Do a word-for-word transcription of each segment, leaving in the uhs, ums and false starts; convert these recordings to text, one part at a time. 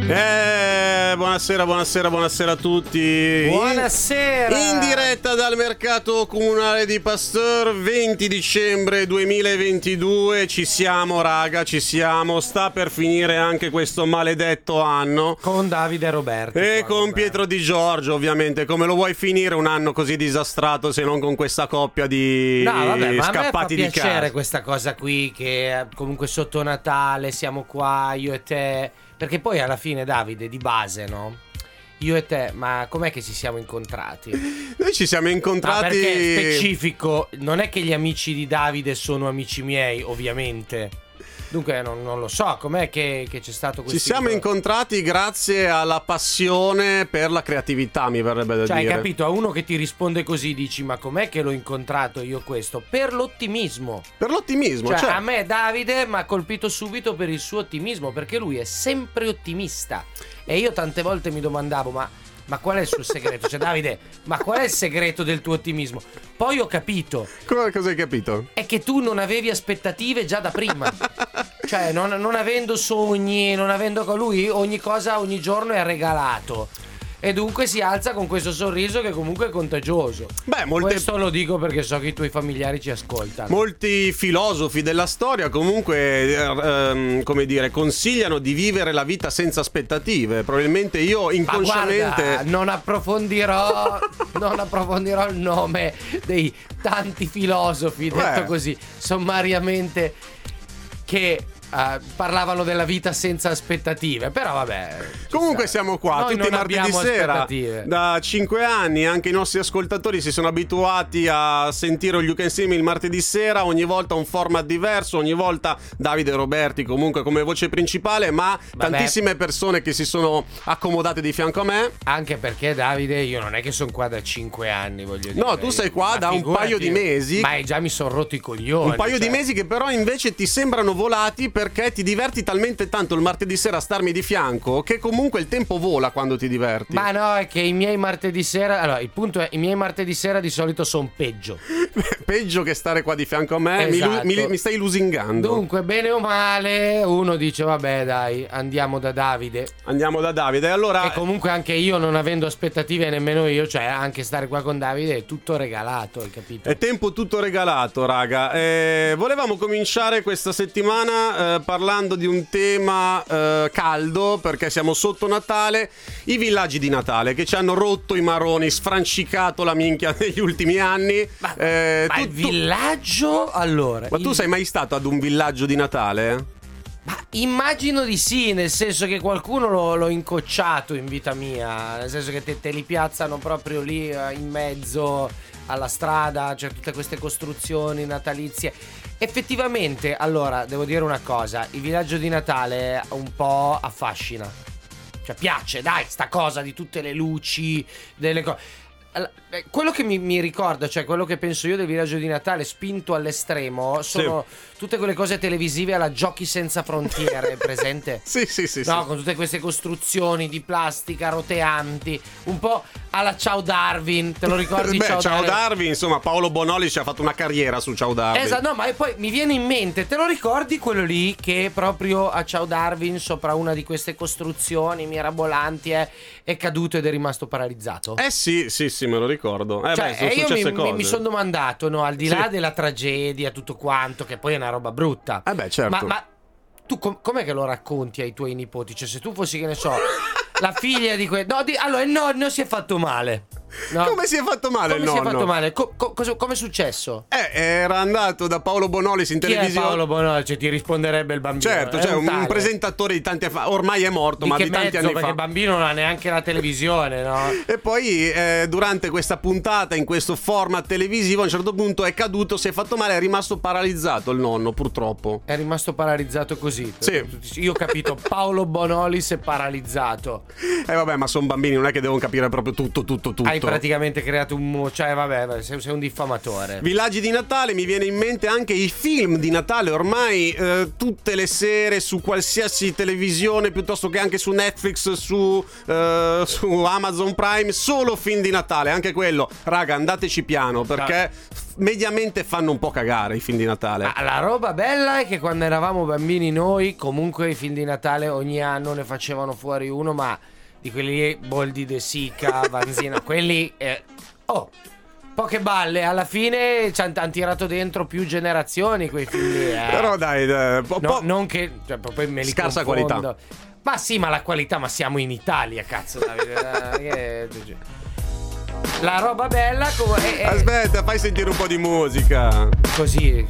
Eh, buonasera, buonasera, buonasera a tutti. Buonasera. In, in diretta dal mercato comunale di Pasteur, venti dicembre duemilaventidue. Ci siamo, raga, ci siamo. Sta per finire anche questo maledetto anno. Con Davide e Roberto. E con Pietro Di Giorgio, ovviamente. Come lo vuoi finire un anno così disastrato se non con questa coppia di no, vabbè, ma scappati a me di fa piacere casa? questa cosa qui, che comunque sotto Natale siamo qua, io e te. Perché poi alla fine, Davide, di base, no? Io e te, ma com'è che ci siamo incontrati? Noi ci siamo incontrati... Ah, perché specifico, non è che gli amici di Davide sono amici miei, ovviamente. Dunque non, non lo so, com'è che, che c'è stato questo... Ci siamo incontrati grazie alla passione per la creatività, mi verrebbe da cioè, dire. Cioè, hai capito? A uno che ti risponde così dici, ma com'è che l'ho incontrato io questo? Per l'ottimismo. Per l'ottimismo, cioè, cioè... a me Davide mi ha colpito subito per il suo ottimismo, perché lui è sempre ottimista. E io tante volte mi domandavo, ma... Ma qual è il suo segreto? Cioè, Davide, ma qual è il segreto del tuo ottimismo? Poi ho capito. Cosa, cosa hai capito? È che tu non avevi aspettative già da prima. Cioè, non, non avendo sogni, non avendo con lui, ogni cosa ogni giorno è regalato. E dunque si alza con questo sorriso che comunque è contagioso. Beh, molte... Questo lo dico perché so che i tuoi familiari ci ascoltano. Molti filosofi della storia comunque, ehm, come dire, consigliano di vivere la vita senza aspettative. Probabilmente io inconsciamente... Ma guarda, non approfondirò, non approfondirò il nome dei tanti filosofi, detto Beh. così, sommariamente, che... Uh, parlavano della vita senza aspettative. Però vabbè, comunque sta. siamo qua Noi tutti i martedì sera da cinque anni. Anche i nostri ascoltatori si sono abituati a sentire You Can See Me il martedì sera. Ogni volta un format diverso, ogni volta Davide e Roberti comunque come voce principale. Ma vabbè, tantissime persone che si sono accomodate di fianco a me. Anche perché, Davide, io non è che sono qua da cinque anni, voglio dire. No, tu sei qua ma da un figurati, paio di mesi. Ma già mi sono rotto i coglioni. Un paio cioè. di mesi che però invece ti sembrano volati, perché ti diverti talmente tanto il martedì sera a starmi di fianco che comunque il tempo vola quando ti diverti. Ma no, è che i miei martedì sera... Allora, il punto è, i miei martedì sera di solito sono peggio. Peggio che stare qua di fianco a me. Esatto. mi, mi, mi stai lusingando. Dunque, bene o male, uno dice, vabbè dai, andiamo da Davide. Andiamo da Davide. Allora... E comunque anche io, non avendo aspettative nemmeno io, cioè anche stare qua con Davide è tutto regalato, hai capito? È tempo tutto regalato, raga. Eh, volevamo cominciare questa settimana eh, parlando di un tema eh, caldo, perché siamo sotto Natale. I villaggi di Natale che ci hanno rotto i maroni, sfrancicato la minchia negli ultimi anni. Ma, eh, ma tu, il villaggio, allora... Ma tu il... sei mai stato ad un villaggio di Natale? Ma immagino di sì, nel senso che qualcuno l'ho, l'ho incocciato in vita mia, nel senso che te, te li piazzano proprio lì eh, in mezzo alla strada, c'è cioè tutte queste costruzioni natalizie. Effettivamente, allora, devo dire una cosa, il villaggio di Natale un po' affascina. Cioè piace, dai, sta cosa di tutte le luci, delle cose. Quello che mi, mi ricorda, cioè quello che penso io del villaggio di Natale spinto all'estremo, sono sì. tutte quelle cose televisive alla Giochi senza frontiere, presente? Sì, sì, sì. No, sì. con tutte queste costruzioni di plastica roteanti, un po' alla Ciao Darwin, te lo ricordi? Beh, Ciao, Ciao Darwin? Darwin, insomma, Paolo Bonoli ci ha fatto una carriera su Ciao Darwin. Esatto, no, ma poi mi viene in mente, te lo ricordi quello lì che proprio a Ciao Darwin, sopra una di queste costruzioni mirabolanti, è, è caduto ed è rimasto paralizzato? Eh sì, sì, sì, me lo ricordo. Eh cioè, beh, sono io successe mi, cose. mi, mi sono domandato, no, al di là sì. della tragedia, tutto quanto, che poi è una roba brutta. Eh beh, certo. Ma, ma tu com- com'è che lo racconti ai tuoi nipoti? Cioè, se tu fossi, che ne so, la figlia di quel... No, di... allora il nonno si è fatto male. No? Come si è fatto male Come il nonno? si è fatto male? Co- co- cosa- come è successo? Eh, era andato da Paolo Bonolis in Chi televisione. è Paolo Bonolis? Cioè, ti risponderebbe il bambino. Certo, È cioè un, tale. presentatore di tanti anni fa. Ormai è morto, Di ma che di tanti mezzo, anni perché fa. il bambino non ha neanche la televisione, no? E poi eh, durante questa puntata, in questo format televisivo, a un certo punto è caduto, si è fatto male, è rimasto paralizzato il nonno, purtroppo. È rimasto paralizzato così. Sì. Io ho capito, Paolo Bonolis è paralizzato. Eh vabbè, ma sono bambini, non è che devono capire proprio tutto, tutto, tutto. Hai praticamente creato un... Cioè, vabbè, sei, sei un diffamatore. Villaggi di Natale, mi viene in mente anche i film di Natale. Ormai eh, tutte le sere su qualsiasi televisione, piuttosto che anche su Netflix, su, eh, su Amazon Prime, solo film di Natale. Anche quello, raga, andateci piano, perché... mediamente fanno un po' cagare i film di Natale. Ma la roba bella è che quando eravamo bambini noi, comunque i film di Natale ogni anno ne facevano fuori uno, ma di quelli lì, Boldi De Sica, Vanzina, quelli... Eh, oh, poche balle, alla fine ci hanno tirato dentro più generazioni quei film lì. Eh. Però dai, dai po- no, po- non che... Cioè, poi me li scarsa confondo. qualità. Ma sì, ma la qualità, ma siamo in Italia, cazzo. Davide. La roba bella come... Aspetta, fai sentire un po' di musica. Così...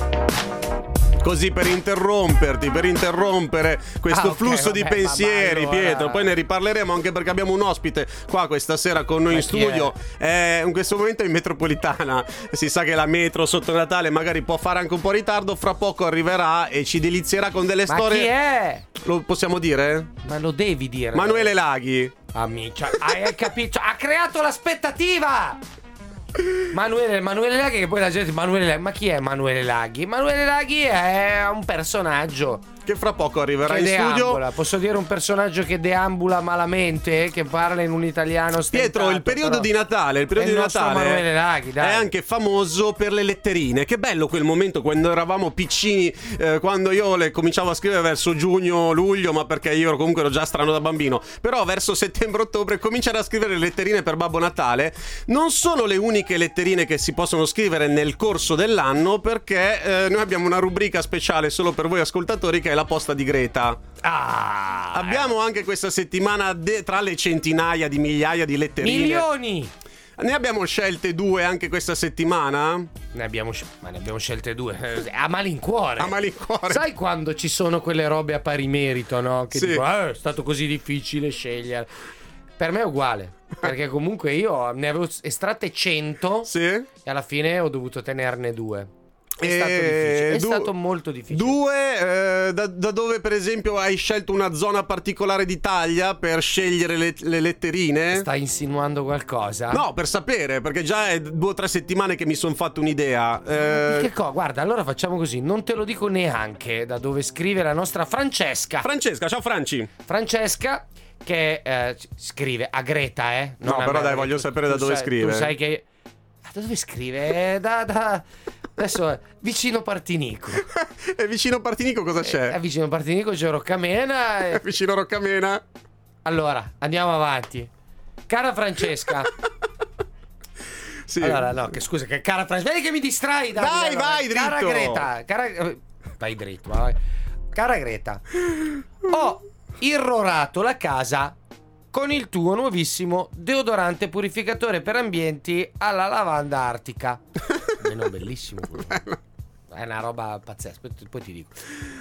Così per interromperti, per interrompere questo ah, okay, flusso vabbè, di pensieri, allora... Pietro. Poi ne riparleremo anche perché abbiamo un ospite qua questa sera con noi ma in studio. È? È in questo momento in metropolitana. Si sa che la metro sotto Natale magari può fare anche un po' ritardo. Fra poco arriverà e ci delizierà con delle ma storie. Chi è? Lo possiamo dire? Ma lo devi dire. Manuele Laghi. Amica, hai capito? Ha creato l'aspettativa! Manuele, Manuele Laghi, che poi la gente Manuele Laghi, ma chi è Manuele Laghi? Manuele Laghi è un personaggio che fra poco arriverà che in deambula. studio. Posso dire un personaggio che deambula malamente, che parla in un italiano stentato. Pietro, il periodo però... di Natale, il periodo è di il nostro Natale Manuele Laghi, dai. è anche famoso per le letterine. Che bello quel momento quando eravamo piccini, eh, quando io le cominciavo a scrivere verso giugno, luglio, ma perché io ero comunque ero già strano da bambino. Però verso settembre-ottobre cominciare a scrivere le letterine per Babbo Natale. Non sono le uniche letterine che si possono scrivere nel corso dell'anno, perché eh, noi abbiamo una rubrica speciale solo per voi ascoltatori che è la posta di Greta. Ah, Abbiamo anche questa settimana de- tra le centinaia di migliaia di letterine. milioni! Ne abbiamo scelte due anche questa settimana? Ne abbiamo, ma ne abbiamo scelte due. A malincuore. A malincuore. Sai quando ci sono quelle robe a pari merito, no? Che sì. tipo, eh, è stato così difficile scegliere. Per me è uguale. Perché comunque io ne avevo estratte cento. Sì. E alla fine ho dovuto tenerne due. È E stato difficile. È du- stato molto difficile. Due, eh, da, da dove per esempio hai scelto una zona particolare d'Italia per scegliere le, le letterine? Stai insinuando qualcosa? No, per sapere, perché già è due o tre settimane che mi sono fatto un'idea. Eh, Che co? Guarda, allora facciamo così. Non te lo dico neanche da dove scrive la nostra Francesca. Francesca, ciao Franci. Francesca che eh, scrive a Greta, eh? Non No, a però me, dai, voglio tu- sapere tu da dove sai- scrive. Tu sai che... Ah, da dove scrive? Eh, Da... da... Adesso è vicino Partinico. E vicino Partinico cosa c'è? È vicino Partinico c'è Roccamena. E... Vicino Roccamena. Allora, andiamo avanti. Cara Francesca. Sì. Allora, no, che scusa, che cara Francesca. Vedi che mi distrai. Davide, Vai, allora. vai, dritto. Cara Greta. Cara... Vai dritto, vai. Cara Greta. Ho irrorato la casa con il tuo nuovissimo deodorante purificatore per ambienti alla lavanda artica. Meno bellissimo. È una roba pazzesca. Poi, poi ti dico.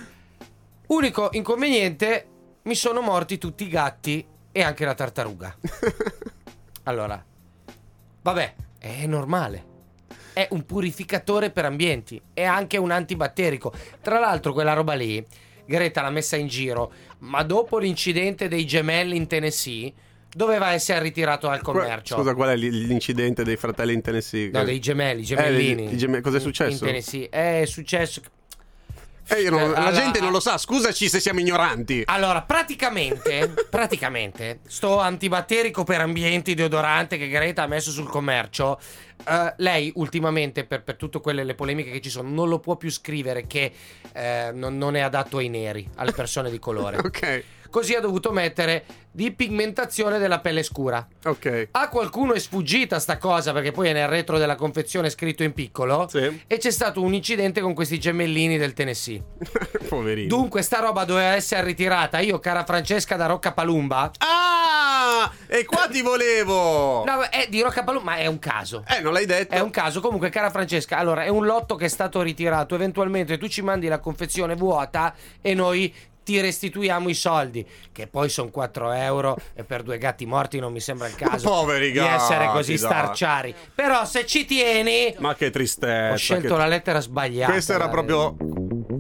Unico inconveniente: mi sono morti tutti i gatti e anche la tartaruga. Allora, vabbè, è normale. È un purificatore per ambienti. È anche un antibatterico. Tra l'altro, quella roba lì Greta l'ha messa in giro, ma dopo l'incidente dei gemelli in Tennessee doveva essere ritirato dal commercio. Scusa, qual è l'incidente dei fratelli in Tennessee? No, dei gemelli, gemellini. Eh, i geme- cos'è In- successo? In Tennessee. È successo... Eh, io non- Eh, la allora- gente non lo sa, scusaci se siamo ignoranti. Allora, praticamente, praticamente, sto antibatterico per ambienti deodorante che Greta ha messo sul commercio, eh, lei ultimamente, per, per tutte quelle le polemiche che ci sono, non lo può più scrivere che eh, non, non è adatto ai neri, alle persone di colore. Ok, Così ha dovuto mettere di pigmentazione della pelle scura. ok. A qualcuno è sfuggita sta cosa, perché poi è nel retro della confezione scritto in piccolo. Sì. E c'è stato un incidente con questi gemellini del Tennessee. Poverino. Dunque sta roba doveva essere ritirata. Io, cara Francesca da Roccapalumba. Ah! E qua ti volevo! No, è di Roccapalumba, ma è un caso. Eh, non l'hai detto? È un caso. Comunque, cara Francesca, allora è un lotto che è stato ritirato. Eventualmente tu ci mandi la confezione vuota e noi ti restituiamo i soldi, che poi sono quattro euro, e per due gatti morti non mi sembra il caso Poveri di essere gatti, così dai. starciari. Però se ci tieni, Ma che tristezza. ho scelto che- la lettera sbagliata. Questa era guarda. proprio...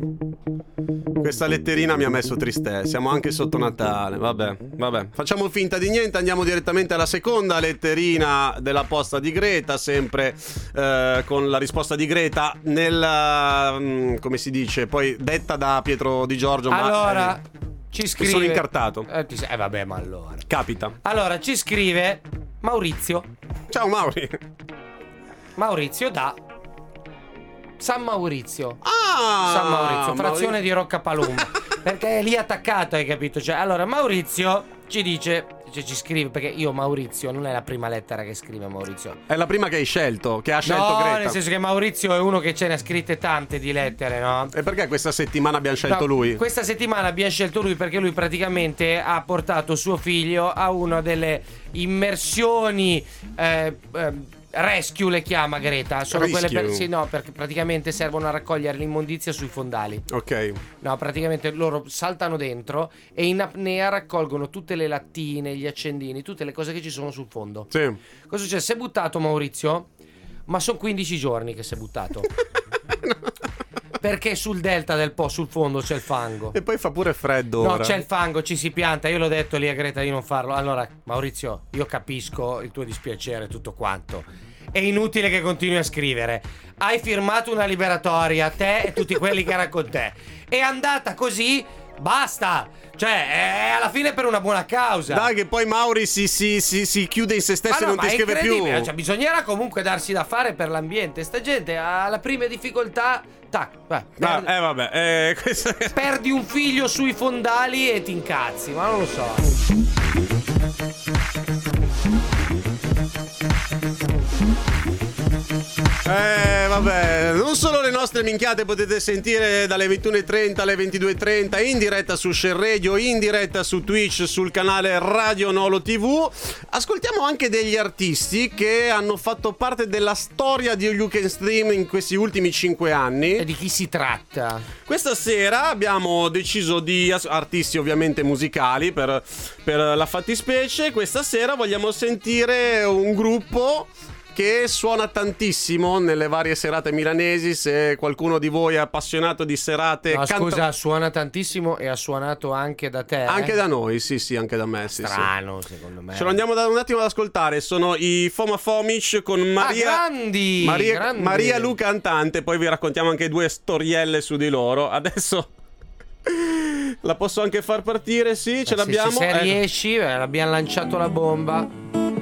Questa letterina mi ha messo tristezza. Siamo anche sotto Natale. Vabbè, vabbè. Facciamo finta di niente. Andiamo direttamente alla seconda letterina della posta di Greta. Sempre eh, con la risposta di Greta nella... mm, come si dice? Poi detta da Pietro Di Giorgio. ma, Allora, eh, ci scrive. sono incartato. Eh, ti- eh, vabbè, ma allora. Capita. Allora, ci scrive Maurizio. Ciao Mauri. Maurizio da San Maurizio. Ah, San Maurizio, frazione Maurizio. di Roccapalumba. Perché è lì attaccato, hai capito? Cioè, allora Maurizio ci dice, cioè, ci scrive, perché io Maurizio non è la prima lettera che scrive Maurizio. È la prima che hai scelto, che ha scelto No, Greta. nel senso che Maurizio è uno che ce ne ha scritte tante di lettere, no? E perché questa settimana abbiamo scelto No, lui? Questa settimana abbiamo scelto lui perché lui praticamente ha portato suo figlio a una delle immersioni eh, eh, rescue, le chiama Greta. Sono Rescue. quelle per, sì, no, perché praticamente servono a raccogliere l'immondizia sui fondali. Ok. No, praticamente loro saltano dentro e in apnea raccolgono tutte le lattine, gli accendini, tutte le cose che ci sono sul fondo. Sì. Cosa succede? Si è buttato Maurizio, ma sono quindici giorni che si è buttato. Perché sul delta del Po, sul fondo, c'è il fango. E poi fa pure freddo No, ora. c'è il fango, ci si pianta. Io l'ho detto lì a Greta di non farlo. Allora, Maurizio, io capisco il tuo dispiacere e tutto quanto. È inutile che continui a scrivere. Hai firmato una liberatoria, te e tutti quelli che erano con te. È andata così, basta. Cioè, è alla fine per una buona causa. Dai, che poi Mauri si, si, si, si chiude in se stesso Ma e no, non ma ti è scrive più. incredibile. Cioè, bisognerà comunque darsi da fare per l'ambiente. Sta gente alla prima difficoltà, tac, beh, Ah, perdi, eh vabbè, eh, questo è- perdi un figlio sui fondali e ti incazzi. Ma non lo so. Eh vabbè, non solo le nostre minchiate potete sentire dalle ventuno e trenta alle ventidue e trenta in diretta su Share Radio, in diretta su Twitch, sul canale Radio Nolo tivù. Ascoltiamo anche degli artisti che hanno fatto parte della storia di You Can Stream in questi ultimi cinque anni. E di chi si tratta? Questa sera abbiamo deciso di as- artisti ovviamente musicali per, per la fattispecie. Questa sera vogliamo sentire un gruppo che suona tantissimo nelle varie serate milanesi. Se qualcuno di voi è appassionato di serate No, canta- scusa, suona tantissimo e ha suonato anche da te. anche eh? da noi, sì sì, anche da me, sì, sì. Strano, secondo me. Ce lo andiamo da un attimo ad ascoltare. Sono i Foma Fomic con Maria, Ah, grandi, Maria, grandi. Maria Lu cantante. Poi vi raccontiamo anche due storielle su di loro. Adesso la posso anche far partire, sì, ce Eh, l'abbiamo. Se, se Ecco. riesci, eh, abbiamo lanciato la bomba.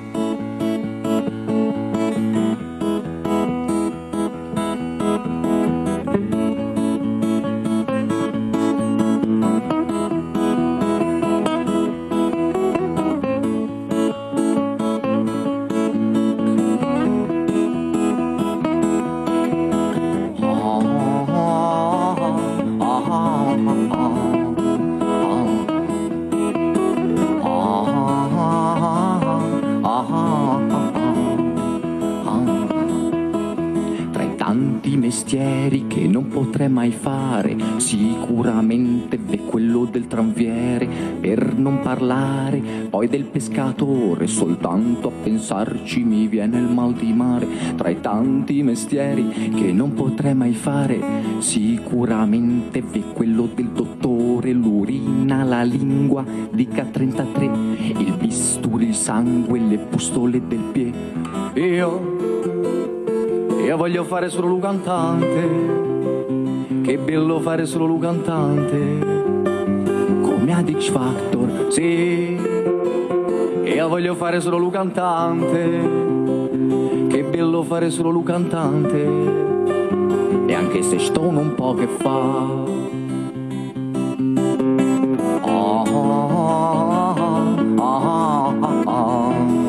Mestieri che non potrei mai fare, sicuramente è quello del tranviere, per non parlare poi del pescatore. Soltanto a pensarci mi viene il mal di mare. Tra i tanti mestieri che non potrei mai fare, sicuramente è quello del dottore. L'urina, la lingua di K trentatré, il bisturi, il sangue, le pustole del piede. Io Io voglio fare solo lo cantante, che bello fare solo lo cantante, come ad X Factor, sì. Io voglio fare solo lo cantante, che bello fare solo lo cantante, e anche se sto un po' che fa. Oh, oh, oh, oh, oh, oh.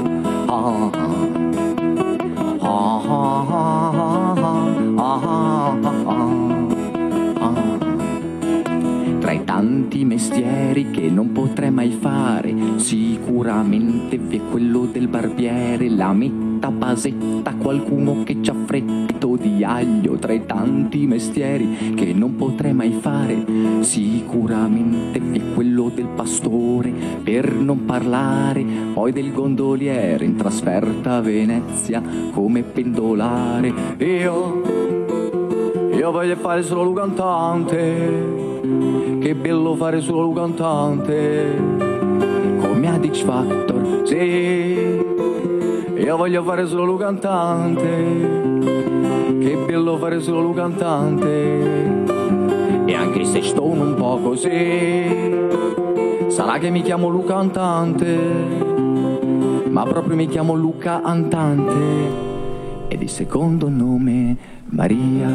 Tra i tanti mestieri che non potrei mai fare, sicuramente vi è quello del barbiere, la metta basetta, qualcuno che c'ha freddo di aglio. Tra i tanti mestieri che non potrei mai fare, sicuramente vi è quello del pastore, per non parlare poi del gondoliere in trasferta a Venezia come pendolare. Io, io voglio fare solo lo cantante, che bello fare solo lo cantante, come ad X Factor, sì. Io voglio fare solo lo cantante, che bello fare solo lo cantante, e anche se sto un po' così, sarà che mi chiamo Lu Cantante, ma proprio mi chiamo Luca Antante, e di secondo nome Maria.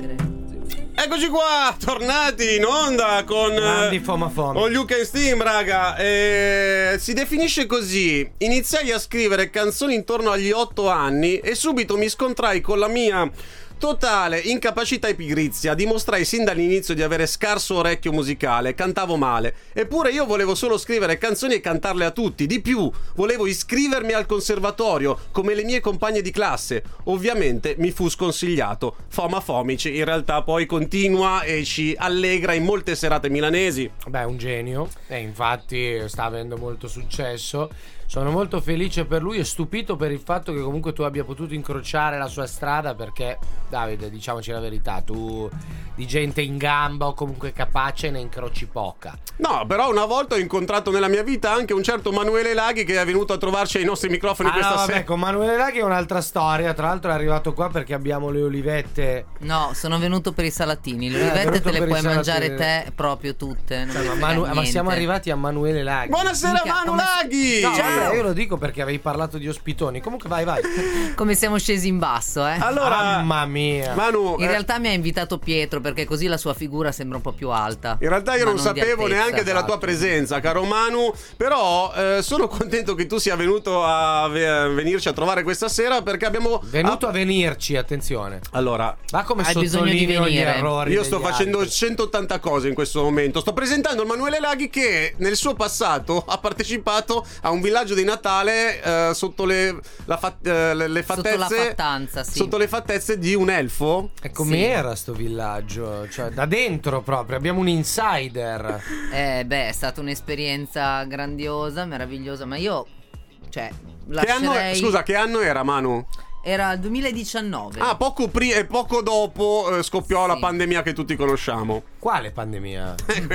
Eccoci qua, tornati in onda con Grandi Foma Foma. All You Can Steam, raga. Eh, si definisce così: iniziai a scrivere canzoni intorno agli otto anni e subito mi scontrai con la mia totale incapacità e pigrizia. Dimostrai sin dall'inizio di avere scarso orecchio musicale, cantavo male. Eppure io volevo solo scrivere canzoni e cantarle a tutti. Di più, volevo iscrivermi al conservatorio come le mie compagne di classe. Ovviamente mi fu sconsigliato. Foma Fomici in realtà poi continua e ci allegra in molte serate milanesi. Beh, un genio. E infatti sta avendo molto successo. Sono molto felice per lui e stupito per il fatto che comunque tu abbia potuto incrociare la sua strada, perché, Davide, diciamoci la verità, tu di gente in gamba o comunque capace ne incroci poca. No, però una volta ho incontrato nella mia vita anche un certo Manuele Laghi che è venuto a trovarci ai nostri microfoni Ah questa no, vabbè, sera. con Manuele Laghi è un'altra storia. Tra l'altro è arrivato qua perché abbiamo le olivette. No, sono venuto per i salatini. Le Eh, è olivette venuto te le per i puoi salatini. mangiare te proprio tutte. Non Cioè, me ma, ne Manu- frega ma siamo niente. arrivati a Manuele Laghi. Buonasera Mica, Manu come- Laghi! No, Ciao. vabbè, io lo dico perché avevi parlato di ospitoni. Comunque vai, vai. Come siamo scesi in basso, eh? Allora, Mamma mia. Manu, In eh, realtà mi ha invitato Pietro perché così la sua figura sembra un po' più alta. in realtà io Ma non di sapevo altezza, neanche della tua esatto. presenza, caro Manu, però eh, sono contento che tu sia venuto a ve- a venirci a trovare questa sera perché abbiamo Venuto ah, a venirci, attenzione. Allora, Ma come Hai bisogno di sottolineo gli venire. errori io sto degli facendo altri. centottanta cose in questo momento. Sto presentando il Manuele Laghi che nel suo passato ha partecipato a un villaggio di Natale eh, sotto le, la fa- eh, le, le Sotto fattezze la fattanza, sì. sotto le fattezze di un elfo. E com'era sto villaggio? Cioè, da dentro proprio, abbiamo un insider. Eh, beh, è stata un'esperienza grandiosa, meravigliosa. Ma io, cioè, Che anno, lascerei. scusa, che anno era, Manu? Era il duemiladiciannove. Ah, poco prima e poco dopo eh, scoppiò Sì. la pandemia che tutti conosciamo. Quale pandemia?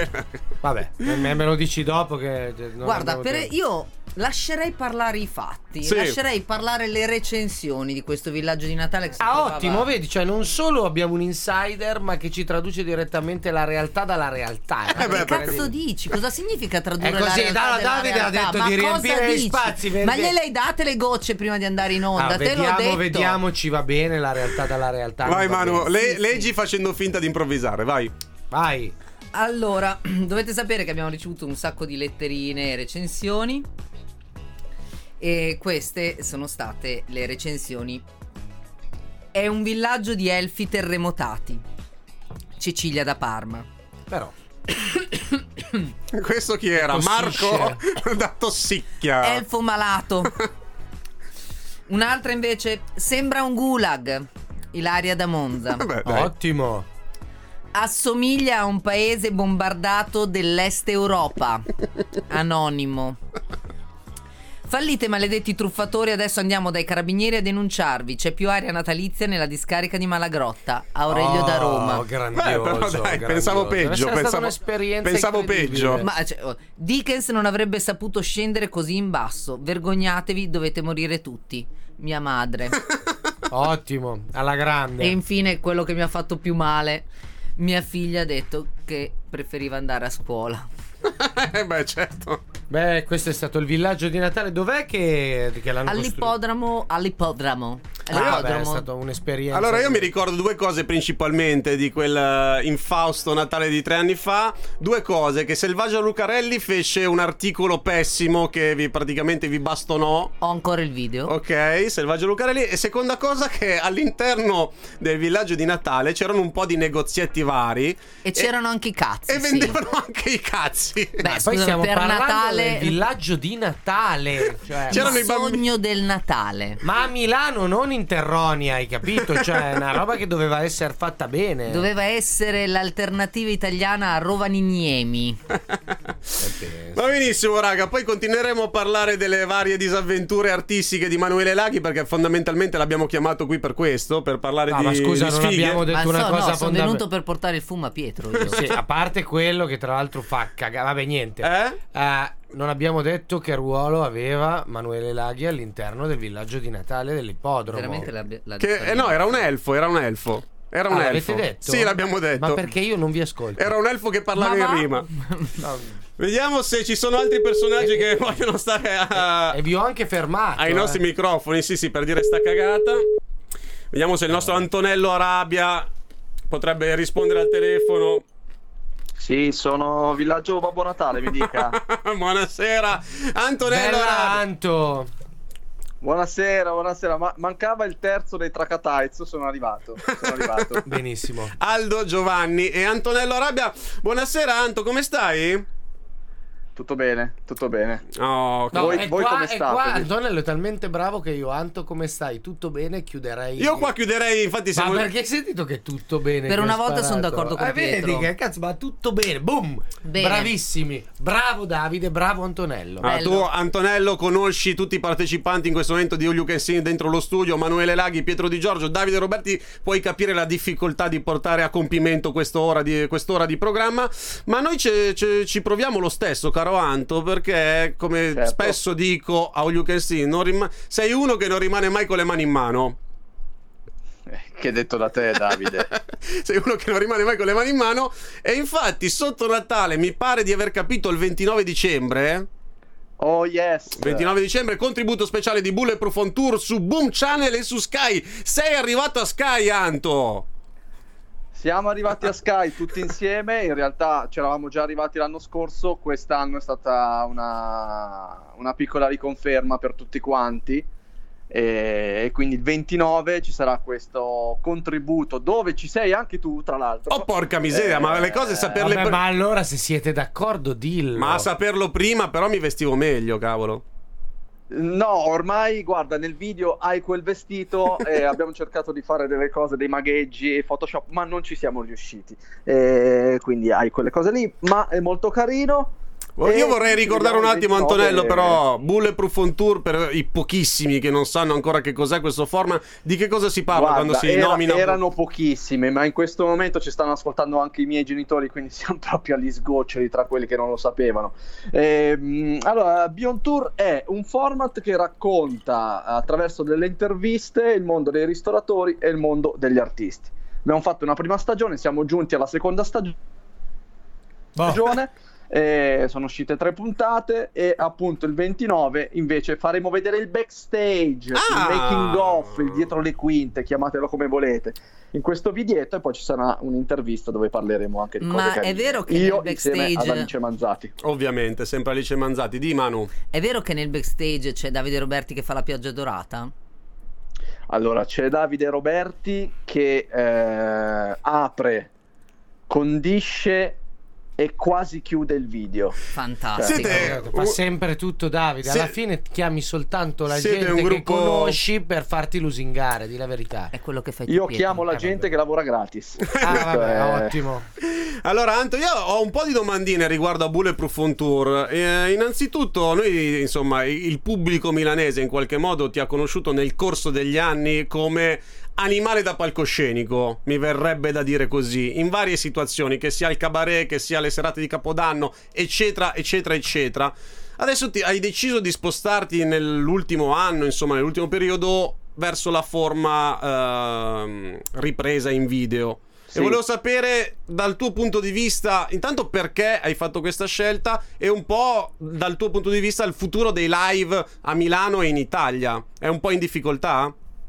Vabbè, me, me lo dici dopo che non Guarda, abbiamo per tempo. io lascerei parlare i fatti. Sì. Lascerei parlare le recensioni di questo villaggio di Natale che si Ah, trovava- ottimo, vedi, cioè non solo abbiamo un insider, ma che ci traduce direttamente la realtà dalla realtà. Eh beh, Che perché- cazzo dici? Cosa significa tradurre È la così, realtà da- della Davide ha realtà? detto Ma di cosa riempire gli dici? spazi, per- Ma gliele hai date le gocce prima di andare in onda? Ah, Te l'ho vediamo, detto. vediamo, ci va bene la realtà dalla realtà. Vai non va Manu, bene. le- Sì, leggi sì. facendo finta di improvvisare, vai. Vai. Allora, dovete sapere che abbiamo ricevuto un sacco di letterine e recensioni. E queste sono state le recensioni. È un villaggio di elfi terremotati. Cecilia da Parma. Però Questo chi era? Tossisce. Marco da Tossicchia. Elfo malato. Un'altra invece sembra un gulag. Ilaria da Monza. Vabbè, dai. ottimo. Assomiglia a un paese bombardato dell'est Europa. Anonimo. Fallite maledetti truffatori, adesso andiamo dai carabinieri a denunciarvi. C'è più aria natalizia nella discarica di Malagrotta. Aurelio da Roma. Oh, Beh, grandioso, però dai, grandioso. pensavo Deve peggio, essere stata pensavo- un'esperienza pensavo incredibile. peggio. Ma cioè, oh, Dickens non avrebbe saputo scendere così in basso. Vergognatevi, dovete morire tutti. Mia madre. Ottimo, alla grande. E infine quello che mi ha fatto più male. Mia figlia ha detto che preferiva andare a scuola. Eh beh, certo. Beh, questo è stato il villaggio di Natale. Dov'è che, che l'hanno costruito? All'ippodromo. All'ippodromo. Ah, beh, è All'ippodromo. stata un'esperienza. Allora io mi ricordo due cose principalmente di quel eh, infausto Natale di tre anni fa. Due cose: che Selvaggia Lucarelli fece un articolo pessimo che vi, praticamente vi bastonò. Ho ancora il video. Ok, Selvaggio Lucarelli. E seconda cosa, che all'interno del villaggio di Natale c'erano un po' di negozietti vari E c'erano anche i cazzi. e sì. vendevano anche i cazzi. Beh, Poi scusami, stiamo per parlando Natale. del villaggio di Natale. Cioè, C'erano il i bambini- sogno del Natale. ma a Milano, non in Terronia, hai capito? Cioè, è una roba che doveva essere fatta bene. Doveva essere l'alternativa italiana a Rovaniemi. Va benissimo, raga. Poi continueremo a parlare delle varie disavventure artistiche di Manuele Laghi, perché fondamentalmente l'abbiamo chiamato qui per questo, per parlare No, di, ma scusa, di non sfighe. abbiamo detto Ma una so, cosa no, sono fondamentale. venuto per portare il fumo a Pietro io. Sì, a parte quello che tra l'altro fa cagare. Vabbè, niente. Eh? Eh, non abbiamo detto che ruolo aveva Manuele Laghi all'interno del villaggio di Natale dell'ippodromo. Veramente l'ha, l'ha Che, detto eh, no, era un elfo, era un elfo. Era un Ah, elfo. l'avete detto? Sì, l'abbiamo detto. Ma perché io non vi ascolto? Era un elfo che parlava Ma in va? rima. No. Vediamo se ci sono altri personaggi che vogliono stare a- E vi ho anche fermato. ai eh. nostri microfoni. Sì, sì, per dire sta cagata. Vediamo se il nostro Antonello Arabia potrebbe rispondere al telefono. Sì, sono Villaggio Babbo Natale, mi dica. Buonasera, Antonello Bella Arabia. Anto. Buonasera, buonasera. Ma mancava il terzo dei Tracataiz, sono arrivato. Sono arrivato. Benissimo. Aldo Giovanni e Antonello Arabia. Buonasera Anto, come stai? Tutto bene, tutto bene. Oh, No, Voi- è voi qua, come è state? qua Antonello è talmente bravo che io, Anto, come stai? Tutto bene? Chiuderei. io qua chiuderei, infatti Ma siamo... perché hai sentito che è tutto bene? Per che una ho volta sono sparato? d'accordo con eh, Pietro. Vedi che cazzo, ma tutto bene. Boom! Bene. Bravissimi. Bravo Davide, bravo Antonello. Ah, Bello. tu Antonello conosci tutti i partecipanti in questo momento di All You Can Sing dentro lo studio, Manuele Laghi, Pietro Di Giorgio, Davide Roberti, puoi capire la difficoltà di portare a compimento quest'ora di, quest'ora di programma, ma noi ce, ce, ci proviamo lo stesso, caro Anto, perché come Certo. spesso dico a All You Can Sing, non rim- sei uno che non rimane mai con le mani in mano. Eh, Che detto da te, Davide. Sei uno che non rimane mai con le mani in mano. E infatti sotto Natale mi pare di aver capito il ventinove dicembre. Oh yes. ventinove dicembre, contributo speciale di Bulletproof on Tour su Boom Channel e su Sky. Sei arrivato a Sky, Anto. Siamo arrivati a Sky tutti insieme. In realtà c'eravamo già arrivati l'anno scorso. Quest'anno è stata una, una piccola riconferma per tutti quanti. E, e quindi il ventinove ci sarà questo contributo dove ci sei anche tu, tra l'altro. Oh porca miseria, Eh, ma le cose saperle Vabbè, pr- ma allora se siete d'accordo dillo. ma a saperlo prima però mi vestivo meglio, cavolo. No, ormai guarda, nel video hai quel vestito e abbiamo cercato di fare delle cose, dei magheggi, Photoshop, ma non ci siamo riusciti. E quindi hai quelle cose lì, ma è molto carino. Io E vorrei ricordare un vediamo il attimo, ventinove. Antonello, però Bulletproof on Tour, per i pochissimi che non sanno ancora che cos'è questo format, di che cosa si parla Guarda, quando si era- nomina? erano pochissime, ma in questo momento ci stanno ascoltando anche i miei genitori, quindi siamo proprio agli sgoccioli tra quelli che non lo sapevano. Ehm, allora, Beyond Tour è un format che racconta attraverso delle interviste il mondo dei ristoratori e il mondo degli artisti. Abbiamo fatto una prima stagione, siamo giunti alla seconda stagio- Boh. stagione. Eh, sono uscite tre puntate e appunto il ventinove invece faremo vedere il backstage, Ah! il making of, il dietro le quinte, chiamatelo come volete, in questo videetto, e poi ci sarà un'intervista dove parleremo anche di cose Ma carine. è vero che io nel insieme backstage- ad Alice Manzati. Ovviamente, sempre Alice Manzati. Di Manu. È vero che nel backstage c'è Davide Roberti che fa la pioggia dorata? Allora c'è Davide Roberti che eh, apre, condisce e quasi chiude il video. Fantastico. Siete- Fa sempre tutto Davide. Se- Alla fine chiami soltanto la Siete gente un che gruppo- conosci per farti lusingare, di la verità. È quello che fai tu, Io Pietro. chiamo la Eh, gente vabbè. che lavora gratis. Ah, Questo vabbè, è- ottimo. Allora, Anto, io ho un po' di domandine riguardo a Bulletproof on Tour. Eh, innanzitutto, noi, insomma, il pubblico milanese in qualche modo ti ha conosciuto nel corso degli anni come animale da palcoscenico, mi verrebbe da dire così, in varie situazioni, che sia il cabaret, che sia le serate di Capodanno, eccetera, eccetera, eccetera. Adesso ti, hai deciso di spostarti nell'ultimo anno, insomma, nell'ultimo periodo, verso la forma ehm, ripresa in video. Sì. E volevo sapere dal tuo punto di vista, intanto perché hai fatto questa scelta e un po' dal tuo punto di vista il futuro dei live a Milano e in Italia. È un po' in difficoltà?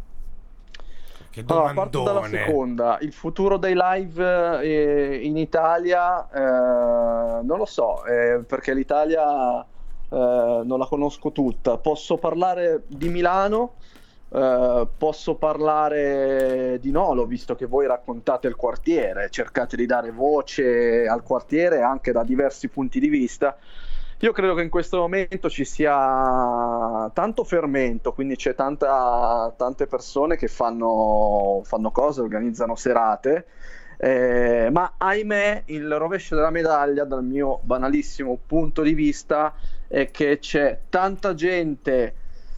Che Allora, parto dalla domandone. seconda. Il futuro dei live eh, in Italia, eh, non lo so, eh, perché l'Italia eh, non la conosco tutta. Posso parlare di Milano, eh, posso parlare di Nolo, visto che voi raccontate il quartiere, cercate di dare voce al quartiere anche da diversi punti di vista. Io credo che in questo momento ci sia tanto fermento, quindi c'è tanta, tante persone che fanno, fanno cose, organizzano serate, eh, ma ahimè il rovescio della medaglia, dal mio banalissimo punto di vista, è che c'è tanta gente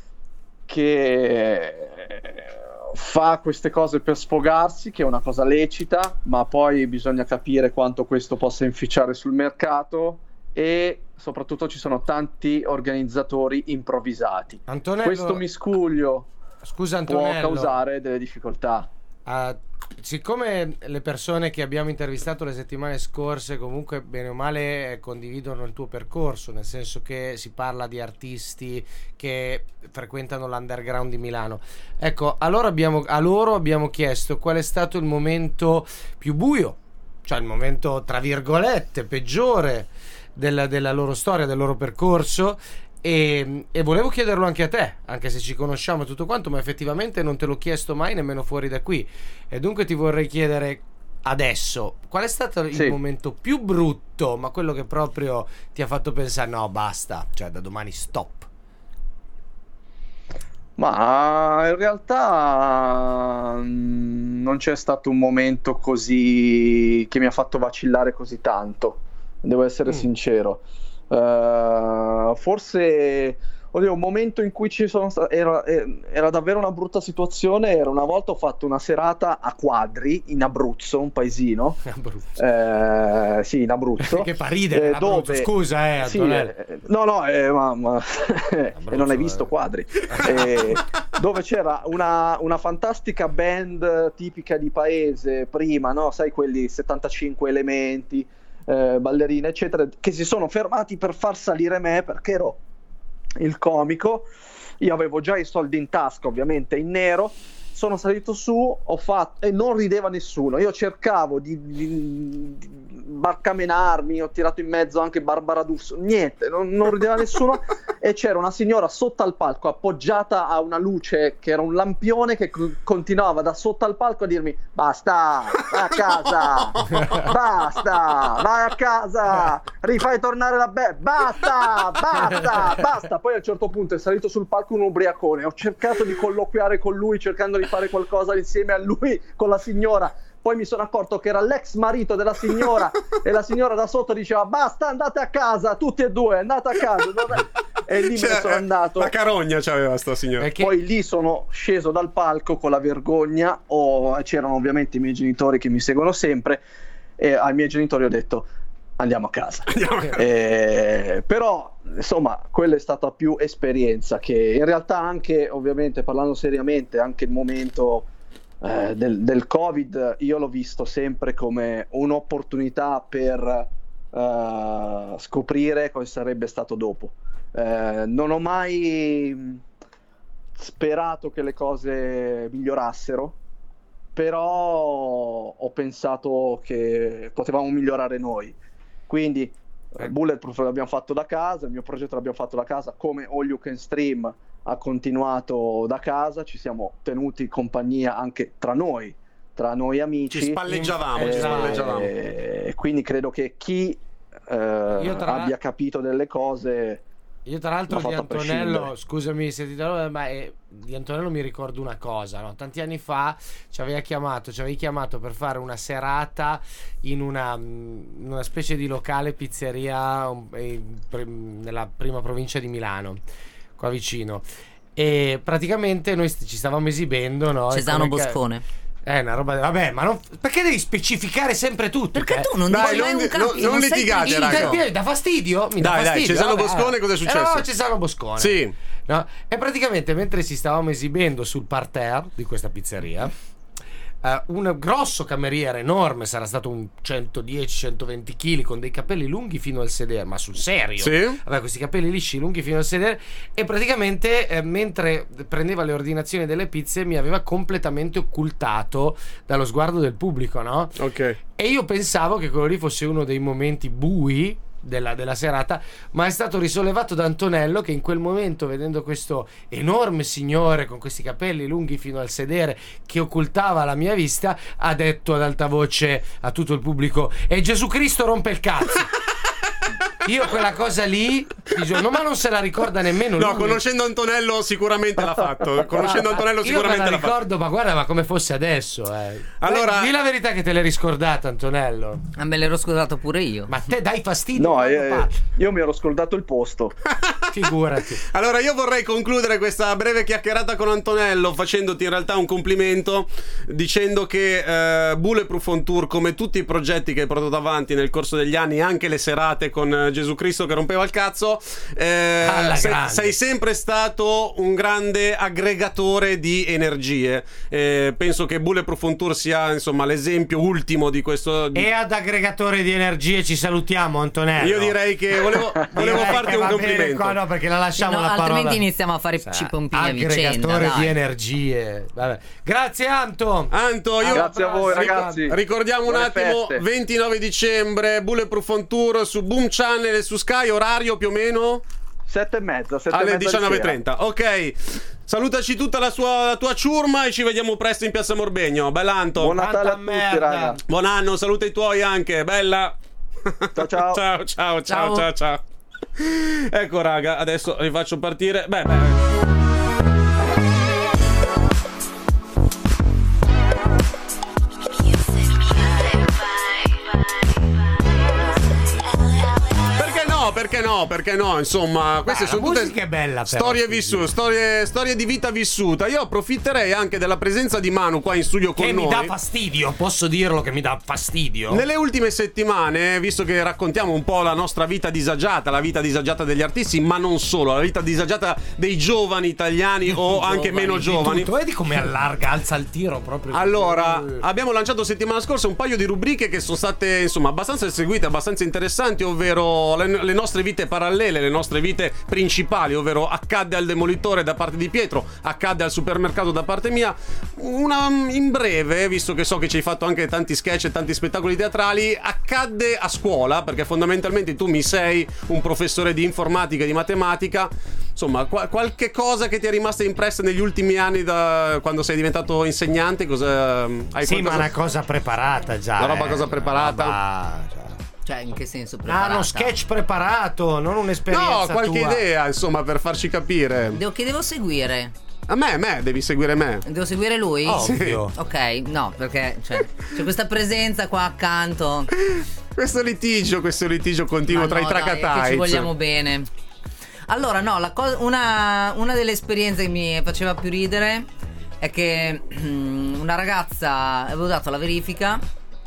che fa queste cose per sfogarsi, che è una cosa lecita, ma poi bisogna capire quanto questo possa inficiare sul mercato, e soprattutto ci sono tanti organizzatori improvvisati. Antonello, Questo miscuglio scusa può Antonello, causare delle difficoltà. Uh, siccome le persone che abbiamo intervistato le settimane scorse comunque bene o male condividono il tuo percorso, nel senso che si parla di artisti che frequentano l'underground di Milano, ecco, allora abbiamo, a loro abbiamo chiesto qual è stato il momento più buio, cioè il momento tra virgolette peggiore della, della loro storia, del loro percorso. E, e volevo chiederlo anche a te, anche se ci conosciamo e tutto quanto, ma effettivamente non te l'ho chiesto mai nemmeno fuori da qui, e dunque ti vorrei chiedere adesso qual è stato il Sì. momento più brutto, ma quello che proprio ti ha fatto pensare no basta, cioè da domani stop. Ma in realtà mm, non c'è stato un momento così che mi ha fatto vacillare così tanto, devo essere Mm. sincero. Uh, forse oddio, un momento in cui ci sono sta- era, eh, era davvero una brutta situazione. Era una volta ho fatto una serata a Quadri in Abruzzo, un paesino. Abruzzo. Eh, sì, in Abruzzo. Che fa ridere Eh, l'Abruzzo, dove- scusa eh Sì, Antonello. eh, no, no, eh, ma, ma- e non hai visto eh. Quadri. Eh, dove c'era una, una fantastica band tipica di paese prima, no? Sai, quelli settantacinque elementi, eh, ballerine, eccetera, che si sono fermati per far salire me perché ero il comico. Io avevo già i soldi in tasca, ovviamente in nero. Sono salito su, ho fatto e non rideva nessuno. Io cercavo di, di, di barcamenarmi, ho tirato in mezzo anche Barbara D'Urso, niente, non, non rideva nessuno. E c'era una signora sotto al palco appoggiata a una luce che era un lampione che co- continuava da sotto al palco a dirmi basta, vai a casa, basta, vai a casa, rifai tornare la be- basta, basta, basta. Poi a un certo punto è salito sul palco un ubriacone, ho cercato di colloquiare con lui cercando di fare qualcosa insieme a lui con la signora. Poi mi sono accorto che era l'ex marito della signora e la signora da sotto diceva basta, andate a casa, tutti e due, andate a casa. E lì Cioè, me ne sono andato. La carogna c'aveva sta signora. Perché Poi lì sono sceso dal palco con la vergogna. Oh, c'erano ovviamente i miei genitori che mi seguono sempre, e ai miei genitori ho detto andiamo a casa. Eh, però insomma quella è stata più esperienza, che in realtà anche, ovviamente parlando seriamente, anche il momento eh, del, del Covid io l'ho visto sempre come un'opportunità per eh, scoprire cosa sarebbe stato dopo. Eh, non ho mai sperato che le cose migliorassero, però ho pensato che potevamo migliorare noi. Quindi eh, Bulletproof l'abbiamo fatto da casa, il mio progetto l'abbiamo fatto da casa, come All You Can Stream ha continuato da casa, ci siamo tenuti compagnia anche tra noi, tra noi amici. Ci spalleggiavamo, Eh, ci spalleggiavamo. E quindi credo che chi eh, Io tra- abbia capito delle cose. Io tra l'altro L'ho di fatto a Antonello, prescindere. scusami se ti do, ma eh, di Antonello mi ricordo una cosa, no? Tanti anni fa ci aveva chiamato, ci avevi chiamato per fare una serata in una, in una specie di locale pizzeria um, eh, pre- nella prima provincia di Milano, qua vicino. E praticamente noi st- ci stavamo esibendo, no? E Cesano come ca- Boscone. È una roba. Vabbè, ma non. Perché devi specificare sempre tutto? Perché eh? tu non Dai, dici mai non- un cazzo, non- non sei litigate, pulito. raga. Mi dà- mi dà fastidio? Mi dà Dai, dai, fastidio. Cesano Vabbè. Boscone, cosa è successo? Eh no, Cesano Boscone. Sì. No? E praticamente mentre ci stavamo esibendo sul parterre di questa pizzeria, eh, un grosso cameriere enorme, sarà stato un centodieci centoventi chili, con dei capelli lunghi fino al sedere, ma sul serio. Sì. Aveva questi capelli lisci lunghi fino al sedere, e praticamente eh, mentre prendeva le ordinazioni delle pizze mi aveva completamente occultato dallo sguardo del pubblico, no? Ok. E io pensavo che quello lì fosse uno dei momenti bui della, della serata, ma è stato risollevato da Antonello, che in quel momento, vedendo questo enorme signore con questi capelli lunghi fino al sedere che occultava la mia vista, ha detto ad alta voce a tutto il pubblico: e Gesù Cristo rompe il cazzo. Io quella cosa lì ti giuro, ma non se la ricorda nemmeno No, lui. conoscendo Antonello sicuramente l'ha fatto. Conoscendo Antonello Io me sicuramente la l'ha fatto. ricordo, ma guarda, ma come fosse adesso, eh. Allora- Beh, di la verità che te l'hai riscordato, Antonello. Ah, me l'ero scusato pure io. Ma te dai fastidio No, quando eh, parli. io mi ero scordato il posto. Figurati. Allora io vorrei concludere questa breve chiacchierata con Antonello facendoti in realtà un complimento, dicendo che eh, Bulletproof on Tour, come tutti i progetti che hai portato avanti nel corso degli anni, anche le serate con eh, Gesù Cristo che rompeva il cazzo, eh, sei, sei sempre stato un grande aggregatore di energie. Eh, penso che Bulletproof on Tour sia insomma l'esempio ultimo di questo. E ad aggregatore di energie ci salutiamo, Antonello. Io direi che volevo, volevo Direi farti che un va complimento. bene qua, no, perché la lasciamo No, la parola. altrimenti iniziamo a fare cipompini a vicenda. Aggregatore dai. di energie. Vabbè. Grazie Anto. Anto, io Grazie a voi, ragazzi. ricordiamo un Buone attimo, feste. ventinove dicembre, Bulletproof on Tour su Boom Channel e su Sky, orario più o meno Sette e mezza, sette e alle mezza di diciannove e sera. trenta. Ok, salutaci tutta la, sua, la tua ciurma e ci vediamo presto in Piazza Morbegno. Bella Anto. Buon Natale a Tanta tutti, merda. raga. Buon anno, saluta i tuoi anche, bella. Ciao, ciao. ciao, ciao, ciao, Ciao. ciao, ciao. Ecco raga, adesso vi faccio partire. Beh, beh. Perché no? Perché no? Insomma, queste Beh, sono la tutte musica è bella, però, storie sì. vissute, storie, storie di vita vissuta. Io approfitterei anche della presenza di Manu qua in studio con Che noi. mi dà fastidio, posso dirlo che mi dà fastidio. Nelle ultime settimane, visto che raccontiamo un po' la nostra vita disagiata, la vita disagiata degli artisti, ma non solo, la vita disagiata dei giovani italiani o anche meno giovani. Tutto, vedi come allarga, alza il tiro proprio. Allora, Eh. abbiamo lanciato settimana scorsa un paio di rubriche che sono state, insomma, abbastanza seguite, abbastanza interessanti, ovvero le, le nostre vite parallele, le nostre vite principali, ovvero accadde al demolitore da parte di Pietro, accadde al supermercato da parte mia. Una in breve, visto che so che ci hai fatto anche tanti sketch e tanti spettacoli teatrali, accadde a scuola, perché fondamentalmente tu mi sei un professore di informatica e di matematica. Insomma, qual- qualche cosa che ti è rimasta impressa negli ultimi anni da quando sei diventato insegnante? Cosa hai Sì, qualcosa... ma una cosa preparata già. La roba eh. cosa preparata? Una roba, cioè. Cioè, in che senso Ah, preparata? uno sketch preparato, non un'esperienza No, qualche tua. idea, insomma, per farci capire. Devo, che devo seguire? A me, a me, devi seguire me. Devo seguire lui? Ovvio. Ok, no, perché cioè, c'è questa presenza qua accanto. Questo litigio, questo litigio continuo Ma tra no, i dai, è tracatai. che ci vogliamo bene. Allora, no, la co- una, una delle esperienze che mi faceva più ridere è che una ragazza, avevo dato la verifica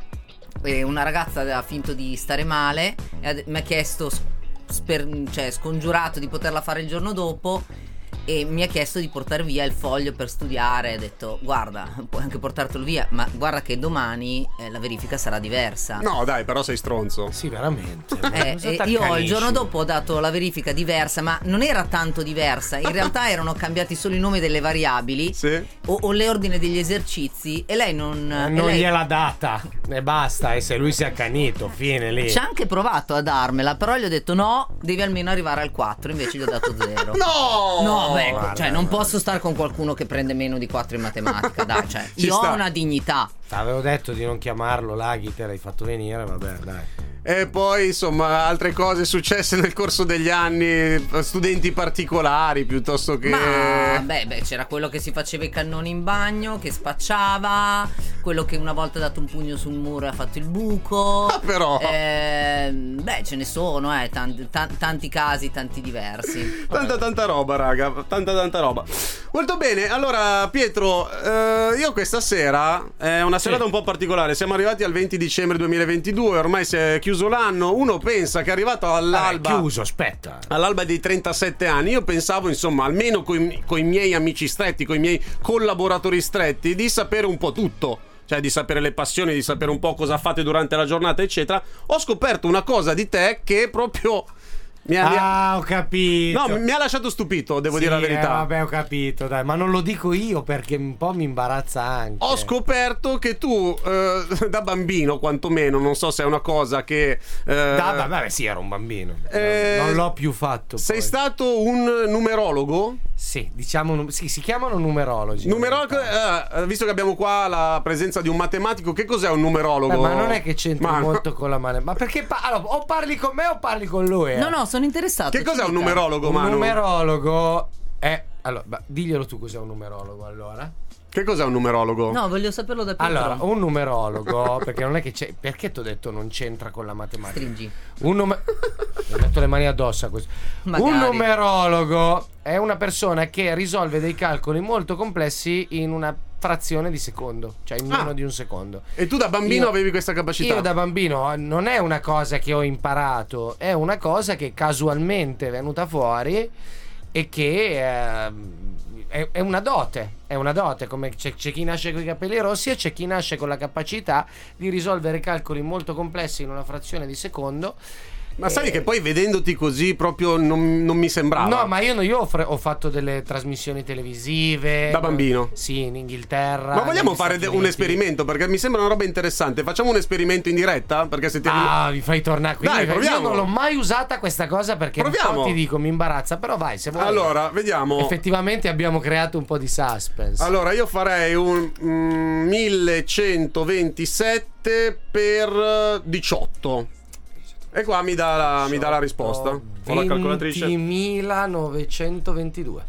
e una ragazza aveva finto di stare male e ha- mi ha chiesto, sper- cioè scongiurato di poterla fare il giorno dopo, e mi ha chiesto di portare via il foglio per studiare. Ha detto: guarda, puoi anche portartelo via, ma guarda che domani eh, la verifica sarà diversa. No, dai, però sei stronzo. Sì, veramente. Eh, Cosa e io il t'accanisci? giorno dopo ho dato la verifica diversa, ma non era tanto diversa. In realtà erano cambiati solo i nomi delle variabili Sì. o, o le ordine degli esercizi, e lei non, Eh, e non lei gliel'ha data e basta. E se lui si è accanito, fine lì. ci ha anche provato a darmela, però gli ho detto no, devi almeno arrivare al quattro, invece gli ho dato zero. No! No, beh, guarda, cioè non posso stare con qualcuno che prende meno di quattro in matematica, dai, cioè, Ci io sta. ho una dignità. Avevo detto di non chiamarlo Laghi, te l'hai fatto venire, vabbè, dai. E poi, insomma, altre cose successe nel corso degli anni, studenti particolari piuttosto che... Ma beh, beh, c'era quello che si faceva i cannoni in bagno, che spacciava, quello che una volta ha dato un pugno sul muro e ha fatto il buco. Ah, però. Eh, beh, ce ne sono, eh, tanti, tan- tanti casi, tanti diversi. Tanta tanta roba, raga, tanta tanta roba. Molto bene, allora Pietro, eh, io questa sera è una serata un po' particolare. Siamo arrivati al venti dicembre duemilaventidue, ormai si è chiuso l'anno. Uno pensa che è arrivato all'alba, Vabbè, chiuso, aspetta. all'alba dei trentasette anni. Io pensavo, insomma, almeno con i miei amici stretti, con i miei collaboratori stretti, di sapere un po' tutto. Cioè di sapere le passioni, di sapere un po' cosa fate durante la giornata, eccetera. Ho scoperto una cosa di te che proprio mi ha, mi ha- Ah, ho capito. no, mi ha lasciato stupito, devo Sì, dire la verità. eh, vabbè, ho capito, dai, ma non lo dico io perché un po' mi imbarazza anche. Ho scoperto che tu, eh, da bambino quantomeno, non so se è una cosa che... eh, Da, vabbè, vabbè, sì, ero un bambino. Eh, non l'ho più fatto. sei poi. stato un numerologo? Sì, diciamo, num- sì, si chiamano numerologi. Numerologo, eh, visto che abbiamo qua la presenza di un matematico, che cos'è un numerologo? Eh, ma non è che c'entra Ma- molto con la mano. Ma perché pa- allora, o parli con me o parli con lui? eh? No, no, sono interessato. Che ci cos'è un dica. numerologo, Un Manu? numerologo è. Allora, ma diglielo tu cos'è un numerologo allora. Che cos'è un numerologo? No, voglio saperlo da Pietro. Allora, un numerologo, perché non è che c'è. Perché ti ho detto non c'entra con la matematica? Stringi. Un nume- Mi metto le mani addosso a questo. Magari. Un numerologo è una persona che risolve dei calcoli molto complessi in una frazione di secondo, cioè in meno Ah. di un secondo. E tu da bambino Io- avevi questa capacità? Io da bambino non è una cosa che ho imparato, è una cosa che casualmente è venuta fuori e che eh, è, è una dote. È una dote, come c'è, c'è chi nasce con i capelli rossi e c'è chi nasce con la capacità di risolvere calcoli molto complessi in una frazione di secondo. Ma sai Eh, che poi vedendoti così proprio non, non mi sembrava. No, ma io, io ho, fre- ho fatto delle trasmissioni televisive Da bambino? Sì, in Inghilterra. Ma vogliamo negli fare Stati de- un Uniti. esperimento? Perché mi sembra una roba interessante. Facciamo un esperimento in diretta? Perché se ti Ah, mi fai tornare qui. Dai, Io proviamo. non l'ho mai usata questa cosa perché un Proviamo. po' ti dico, mi imbarazza. Però vai, se vuoi. Allora, vediamo. Effettivamente abbiamo creato un po' di suspense. Allora, io farei un mm, millecentoventisette per diciotto. E qua mi dà la, mi dà la risposta. Ho la calcolatrice. ventimilanovecentodue.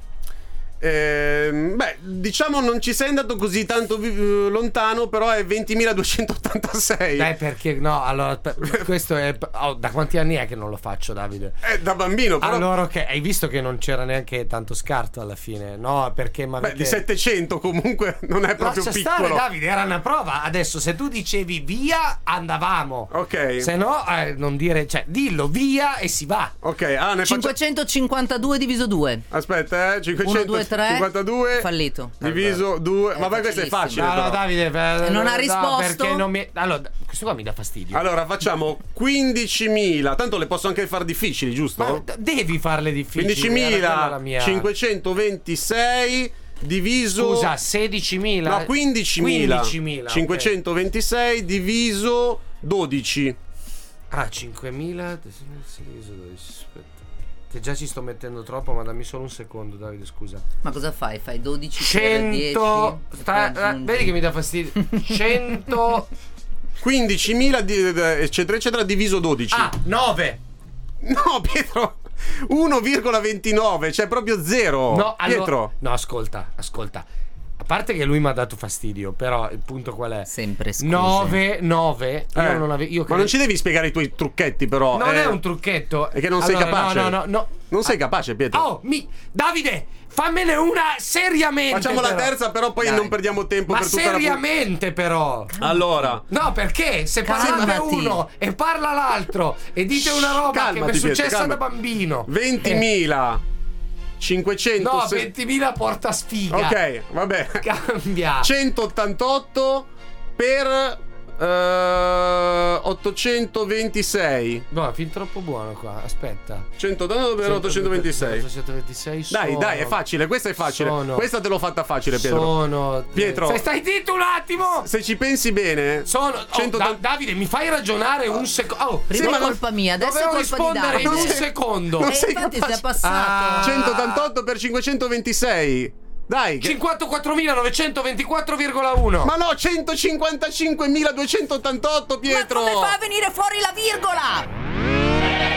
Ehm, beh, diciamo non ci sei andato così tanto vi- lontano, però è ventimiladuecentottantasei. Beh, perché no? Allora, per- questo è. Oh, da quanti anni è che non lo faccio, Davide? È da bambino, però. Allora, ok, hai visto che non c'era neanche tanto scarto alla fine? No, perché ma Beh, perché- di settecento comunque non è proprio Lascia piccolo. stare, Davide, era una prova. Adesso, se tu dicevi via, andavamo. Ok. Se no, eh, non dire, cioè, dillo via e si va. Ok, ah, ne faccio. cinquecentocinquantadue diviso due. Aspetta, eh, cinquecentocinquantadue Fallito. diviso due. Ma Eh, vai, questo è facilissimo. facile. No, no, però. Davide, eh, non ha no, risposto? perché non mi. Allora, questo qua mi dà fastidio. Allora facciamo quindicimila. Tanto le posso anche far difficili, giusto? Ma d- devi farle difficili. era quella la mia- quindicimilacinquecentoventisei diviso. Scusa, sedicimila. No, quindicimila. quindicimila, ok. cinquecentoventisei diviso dodici. Ah, cinquemila diviso dodici, aspetta. Che già ci sto mettendo troppo, ma dammi solo un secondo, Davide, scusa. Ma cosa fai? Fai dodici per dieci? cento sta- poi eh, aggiungi. vedi che mi dà fastidio. cento quindicimila di- eccetera eccetera diviso dodici. Ah, nove. No, Pietro. uno virgola ventinove, cioè proprio zero. No, allora, Pietro. no, ascolta, ascolta. A parte che lui mi ha dato fastidio, però il punto qual è? Sempre scuse. nove, nove. Io Eh, non ave- io ma credo- non ci devi spiegare i tuoi trucchetti, però. Non eh. è un trucchetto. È che non sei Allora, capace. No, no, no, no. Non sei capace, Pietro. Oh, mi Davide, fammene una seriamente. Facciamo la però. terza, però poi Dai. non perdiamo tempo Ma per tutta la seriamente, però. Allora, No, perché se parlate Calmati. uno e parla l'altro e dite una roba Calmati, che mi è Pietro, successa calma. da bambino. ventimila cinquecento. No, ventimila porta sfiga. Ok, vabbè. Cambia. centottantotto per eh, ottocentoventisei. No, è fin troppo buono qua. Aspetta. centottantotto per ottocentoventisei. ottocentoventisei Dai, sono- dai, è facile, questa è facile. sono- Questa te l'ho fatta facile, Pietro. Sono Pietro. Stai, stai zitto un attimo. Se ci pensi bene, Sono oh, centottanta Da- Davide, mi fai ragionare un secondo. Oh, Prima Sì, è ma colpa mia, adesso è dovevo colpa di rispondere in Davide. un secondo. Non E sei infatti capace. si è passato. Ah. centottantotto per cinquecentoventisei. Dai, che- cinquantaquattromilanovecentoventiquattro virgola uno. ma no, centocinquantacinquemiladuecentottantotto, Pietro. Ma come fa a venire fuori la virgola?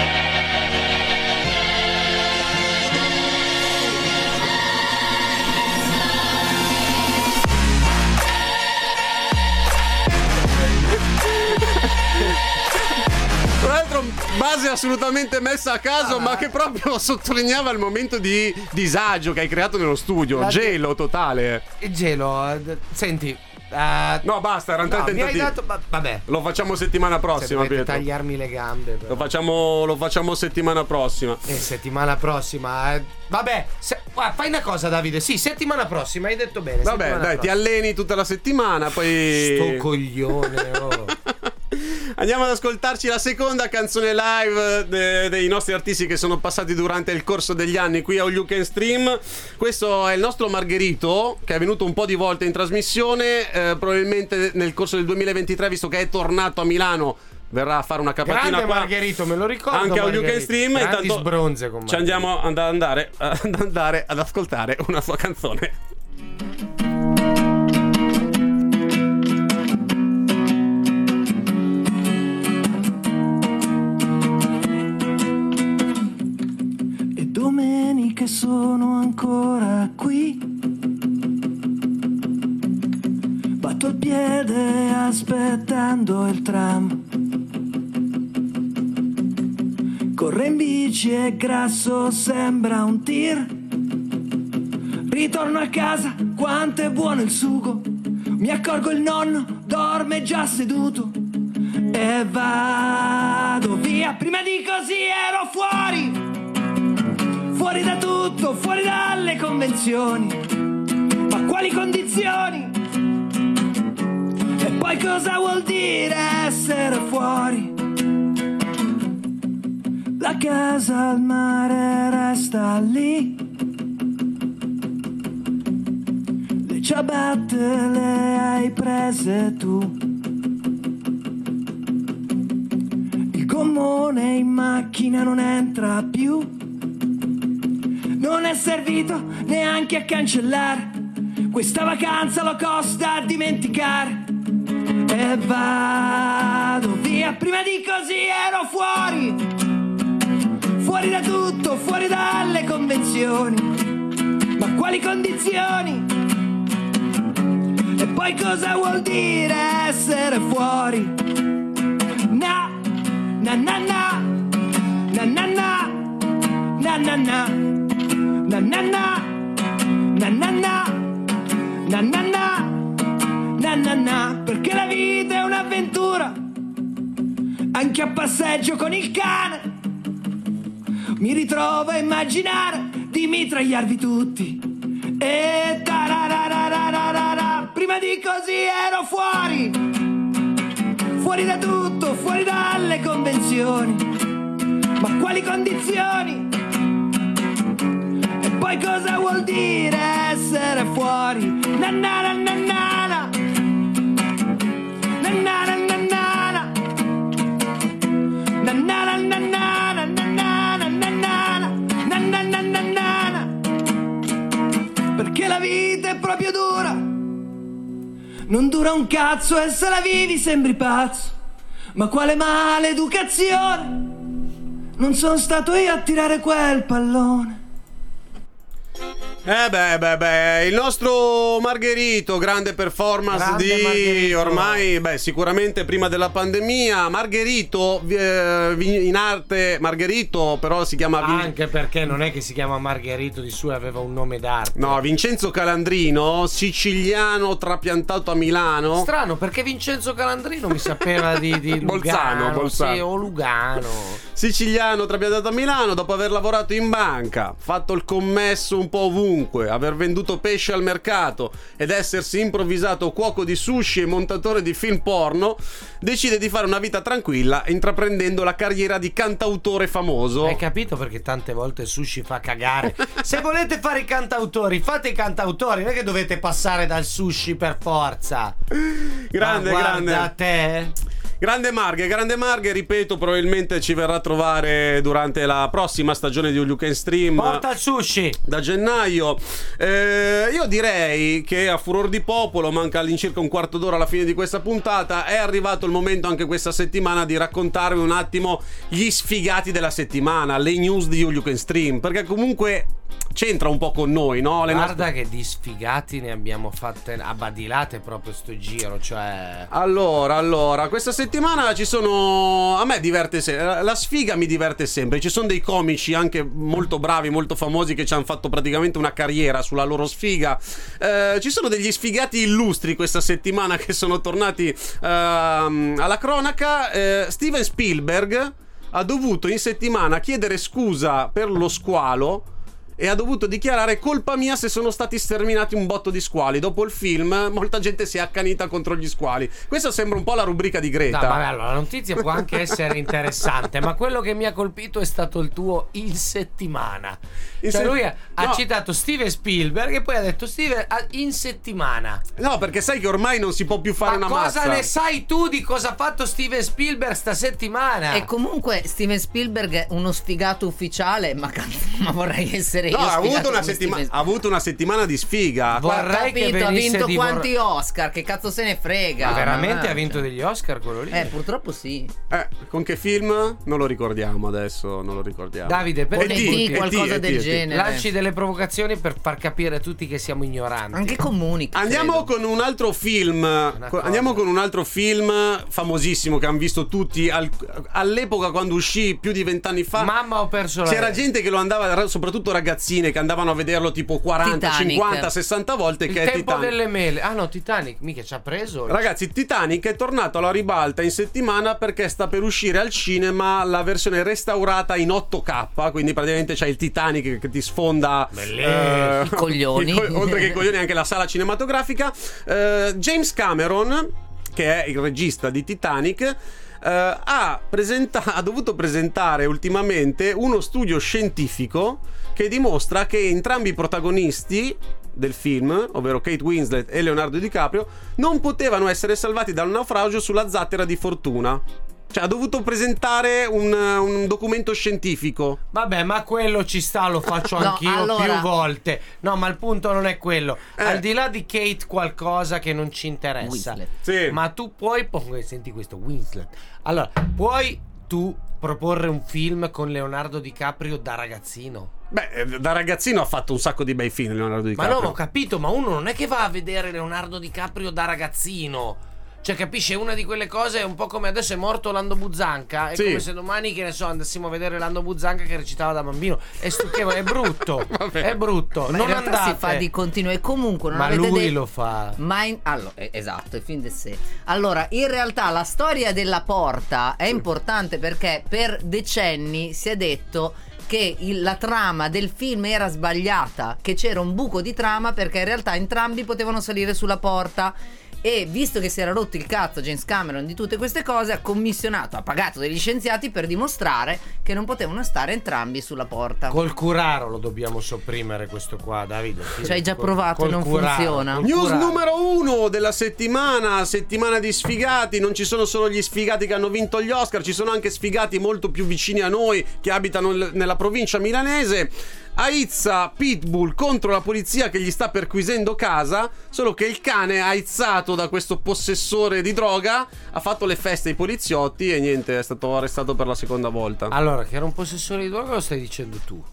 Tra l'altro, base assolutamente messa a caso, ma che proprio sottolineava il momento di disagio che hai creato nello studio. La- Gelo totale. Il gelo, eh, d- senti. eh, No, basta, erano tre no, mi hai tentativi. dato. ma- vabbè. Lo facciamo settimana Se prossima, dovete Pietro. tagliarmi le gambe. però. Lo facciamo, lo facciamo settimana prossima. E settimana prossima. eh, Vabbè, se- guarda, fai una cosa, Davide. Sì, settimana prossima, hai detto bene. Vabbè, settimana dai, ti prossima. alleni tutta la settimana, poi. Sto coglione, oh. Andiamo ad ascoltarci la seconda canzone live de- dei nostri artisti che sono passati durante il corso degli anni qui a All You Can Stream. Questo è il nostro Margherito, che è venuto un po' di volte in trasmissione, eh, probabilmente nel corso del duemilaventitré, visto che è tornato a Milano, verrà a fare una capatina Grande qua. Margherito, me lo ricordo. Anche a All You Can Margherito. Stream. Grandi Intanto sbronze con ci Margherito. andiamo ad andare, ad andare ad ascoltare una sua canzone. E domeniche sono ancora qui Sotto il piede aspettando il tram. Corre in bici e grasso, sembra un tir. Ritorno a casa, quanto è buono il sugo. Mi accorgo il nonno dorme già seduto. E vado via, prima di così ero fuori. Fuori da tutto, fuori dalle convenzioni. Ma quali condizioni? E poi cosa vuol dire essere fuori? La casa al mare resta lì. Le ciabatte le hai prese tu. Il gommone in macchina non entra più. Non è servito neanche a cancellare. Questa vacanza lo costa a dimenticare. E vado via, prima di così ero fuori. Fuori da tutto, fuori dalle convenzioni. Ma quali condizioni? E poi cosa vuol dire essere fuori? Na, na na na, na na na, na na na, na na na, na na na, na na na, na na na. Perché la vita è un'avventura, anche a passeggio con il cane. Mi ritrovo a immaginare di mitragliarvi tutti. E tarararararara. Prima di così ero fuori. Fuori da tutto, fuori dalle convenzioni. Ma quali condizioni? E poi cosa vuol dire essere fuori? Na na na na na. Na na na na na. Na na na na na. Perché la vita è proprio dura. Non dura un cazzo e se la vivi sembri pazzo. Ma quale maleducazione. Non sono stato io a tirare quel pallone. Eh beh, beh, beh, il nostro Margherito, grande performance Grande di Margherito. ormai, beh, sicuramente prima della pandemia. Margherito, eh, in arte Margherito, però si chiama Vin- Anche perché non è che si chiama Margherito di suo, aveva un nome d'arte. No, Vincenzo Calandrino, siciliano trapiantato a Milano. Strano, perché Vincenzo Calandrino mi sapeva di, di Lugano. Bolzano, Bolzano. Sì, o Lugano. Siciliano trapiantato a Milano, dopo aver lavorato in banca, fatto il commesso un po' ovunque, aver venduto pesce al mercato ed essersi improvvisato cuoco di sushi e montatore di film porno, decide di fare una vita tranquilla intraprendendo la carriera di cantautore famoso. Hai capito perché tante volte il sushi fa cagare? Se volete fare i cantautori, fate i cantautori, non è che dovete passare dal sushi per forza. Grande, Ma guarda grande. te. Grande Marghe, grande Marghe, ripeto, probabilmente ci verrà a trovare durante la prossima stagione di All You Can Stream. Porta il sushi. Da gennaio. eh, Io direi che a furor di popolo, manca all'incirca un quarto d'ora alla fine di questa puntata, è arrivato il momento anche questa settimana di raccontarvi un attimo gli sfigati della settimana, le news di All You Can Stream, perché comunque c'entra un po' con noi, no? Le Guarda nostre... che di sfigati ne abbiamo fatte a badilate proprio sto giro, cioè... Allora, allora, questa settimana ci sono... A me diverte sempre, la sfiga mi diverte sempre. Ci sono dei comici anche molto bravi, molto famosi, che ci hanno fatto praticamente una carriera sulla loro sfiga. eh, Ci sono degli sfigati illustri questa settimana che sono tornati ehm, alla cronaca. eh, Steven Spielberg ha dovuto in settimana chiedere scusa per lo squalo e ha dovuto dichiarare: colpa mia se sono stati sterminati un botto di squali. Dopo il film molta gente si è accanita contro gli squali. Questa sembra un po' la rubrica di Greta. No, vabbè, allora la notizia può anche essere interessante, ma quello che mi ha colpito è stato il tuo in settimana. In Cioè se- lui ha, ha no. citato Steven Spielberg e poi ha detto Steven ah, in settimana. No, perché sai che ormai non si può più fare Ma una cosa mazza. ne sai tu di cosa ha fatto Steven Spielberg sta settimana? E comunque Steven Spielberg è uno sfigato ufficiale, ma, cazzo, ma vorrei essere io ha sfigato avuto, una come settima- Steven ha avuto una settimana di sfiga. Vorrei Ho capito, che ha venisse vinto di quanti vorrei- Oscar, che cazzo se ne frega. Ma veramente ha Mannaggia. vinto degli Oscar quello lì? Eh, purtroppo sì. Eh, con che film? Non lo ricordiamo adesso, non lo ricordiamo. Davide, per E Con ti- E T, e ti- qualcosa e ti- del e ti- genere. lanci delle provocazioni per far capire a tutti che siamo ignoranti. Anche comunichi. Andiamo credo. con un altro film. co- cosa. Andiamo con un altro film famosissimo che hanno visto tutti al- all'epoca quando uscì più di vent'anni fa. Mamma, ho perso la C'era vita. gente che lo andava, soprattutto ragazzine che andavano a vederlo tipo quaranta, Titanic. cinquanta, sessanta volte. Il che è tempo Titanic. delle mele. Ah no, Titanic, mica ci ha preso. Ragazzi, Titanic è tornato alla ribalta in settimana perché sta per uscire al cinema la versione restaurata in otto K, quindi praticamente c'è il Titanic che ti sfonda Bellissimo. I coglioni. i co- oltre che i coglioni anche la sala cinematografica. Eh, James Cameron, che è il regista di Titanic, eh, ha, presenta- ha dovuto presentare ultimamente uno studio scientifico che dimostra che entrambi i protagonisti del film, ovvero Kate Winslet e Leonardo DiCaprio, non potevano essere salvati dal naufragio sulla zattera di fortuna. Cioè ha dovuto presentare un, un documento scientifico. Vabbè, ma quello ci sta, lo faccio No, anch'io allora- più volte. No, ma il punto non è quello. Eh. Al di là di Kate qualcosa che non ci interessa. Winslet. Sì. Ma tu puoi oh, senti questo Winslet. Allora, puoi tu proporre un film con Leonardo DiCaprio da ragazzino? Beh, eh, da ragazzino ha fatto un sacco di bei film Leonardo Ma DiCaprio. no, ma ho capito, ma uno non è che va a vedere Leonardo DiCaprio da ragazzino. Cioè, capisci, è una di quelle cose, è un po' come adesso è morto Lando Buzzanca. È Sì. come se domani, che ne so, andassimo a vedere Lando Buzzanca che recitava da bambino. È stucchevole, è brutto. Vabbè. È brutto. Ma non in realtà andate. si fa di continuo e comunque non Ma avete lui detto- lo fa. Ma in- allora, eh, esatto, è fin de sé. Allora, in realtà la storia della porta è importante perché per decenni si è detto che il- la trama del film era sbagliata, che c'era un buco di trama perché in realtà entrambi potevano salire sulla porta. E visto che si era rotto il cazzo James Cameron di tutte queste cose, ha commissionato, ha pagato degli scienziati per dimostrare che non potevano stare entrambi sulla porta. Col curaro lo dobbiamo sopprimere questo qua, Davide. Ci hai già Col- provato e col non curaro, funziona. col News curaro. numero uno della settimana, settimana di sfigati. Non ci sono solo gli sfigati che hanno vinto gli Oscar, ci sono anche sfigati molto più vicini a noi che abitano nel- nella provincia milanese. Aizza Pitbull contro la polizia che gli sta perquisendo casa, solo che il cane aizzato da questo possessore di droga ha fatto le feste ai poliziotti e niente, è stato arrestato per la seconda volta. Allora, che era un possessore di droga, lo stai dicendo tu?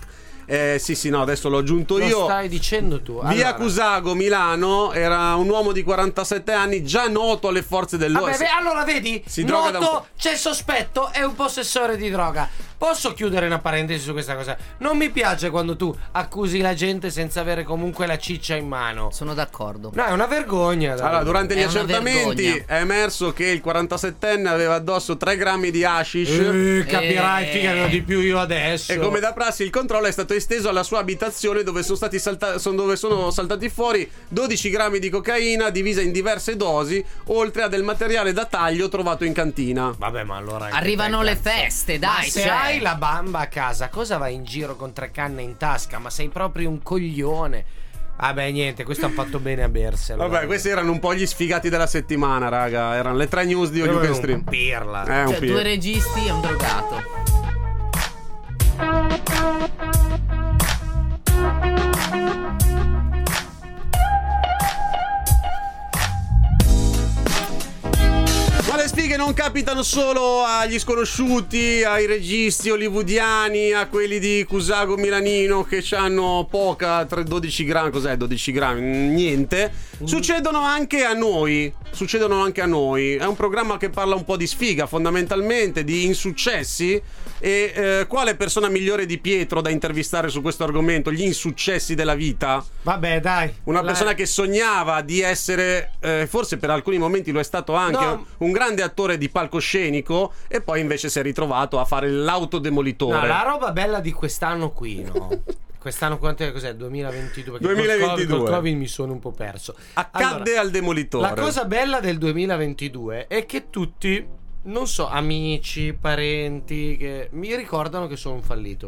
Eh sì sì no, adesso l'ho aggiunto Lo io. stai dicendo tu. Via Allora- Cusago, Milano, era un uomo di quarantasette anni, già noto alle forze dell'ordine. Vabbè, beh, allora vedi, Si droga da un po'. noto, c'è il sospetto, è un possessore di droga. Posso chiudere una parentesi su questa cosa? Non mi piace quando tu accusi la gente senza avere comunque la ciccia in mano. Sono d'accordo. No, è una vergogna. Davide. Allora, durante gli È una accertamenti vergogna. è emerso che il quarantasettenne aveva addosso tre grammi di hashish. Eh, capirai, Eh. figaro di più io adesso. E come da prassi il controllo è stato esteso alla sua abitazione dove sono stati salta- son- dove sono saltati fuori dodici grammi di cocaina divisa in diverse dosi, oltre a del materiale da taglio trovato in cantina. Vabbè, ma allora anche Arrivano te, le cazzo. feste, Ma dai. se cioè. hai la bamba a casa, cosa vai in giro con tre canne in tasca? Ma sei proprio un coglione. Vabbè, niente, questo hanno fatto bene a berselo. Vabbè, questi erano un po' gli sfigati della settimana, raga. Erano le tre news di Io You Can un Stream. pirla. Eh, un Cioè, pi- due registi e un drogato. Ma le sfighe non capitano solo agli sconosciuti, ai registi hollywoodiani, a quelli di Cusago Milanino che hanno poca, tre, dodici grammi, cos'è dodici grammi? Niente. Succedono anche a noi, succedono anche a noi. È un programma che parla un po' di sfiga, fondamentalmente, di insuccessi. E eh, quale persona migliore di Pietro da intervistare su questo argomento? Gli insuccessi della vita. Vabbè, dai. Una La- persona che sognava di essere, eh, forse per alcuni momenti lo è stato anche, No. un grande attore di palcoscenico, e poi invece si è ritrovato a fare l'autodemolitore. No, la roba bella di quest'anno qui, no? Quest'anno quant'è? Cos'è? duemilaventidue? Perché col duemilaventidue. Covid, col Covid mi sono un po' perso. Accadde Allora, al demolitore. la cosa bella del duemilaventidue è che tutti non so, amici, parenti che mi ricordano che sono un fallito.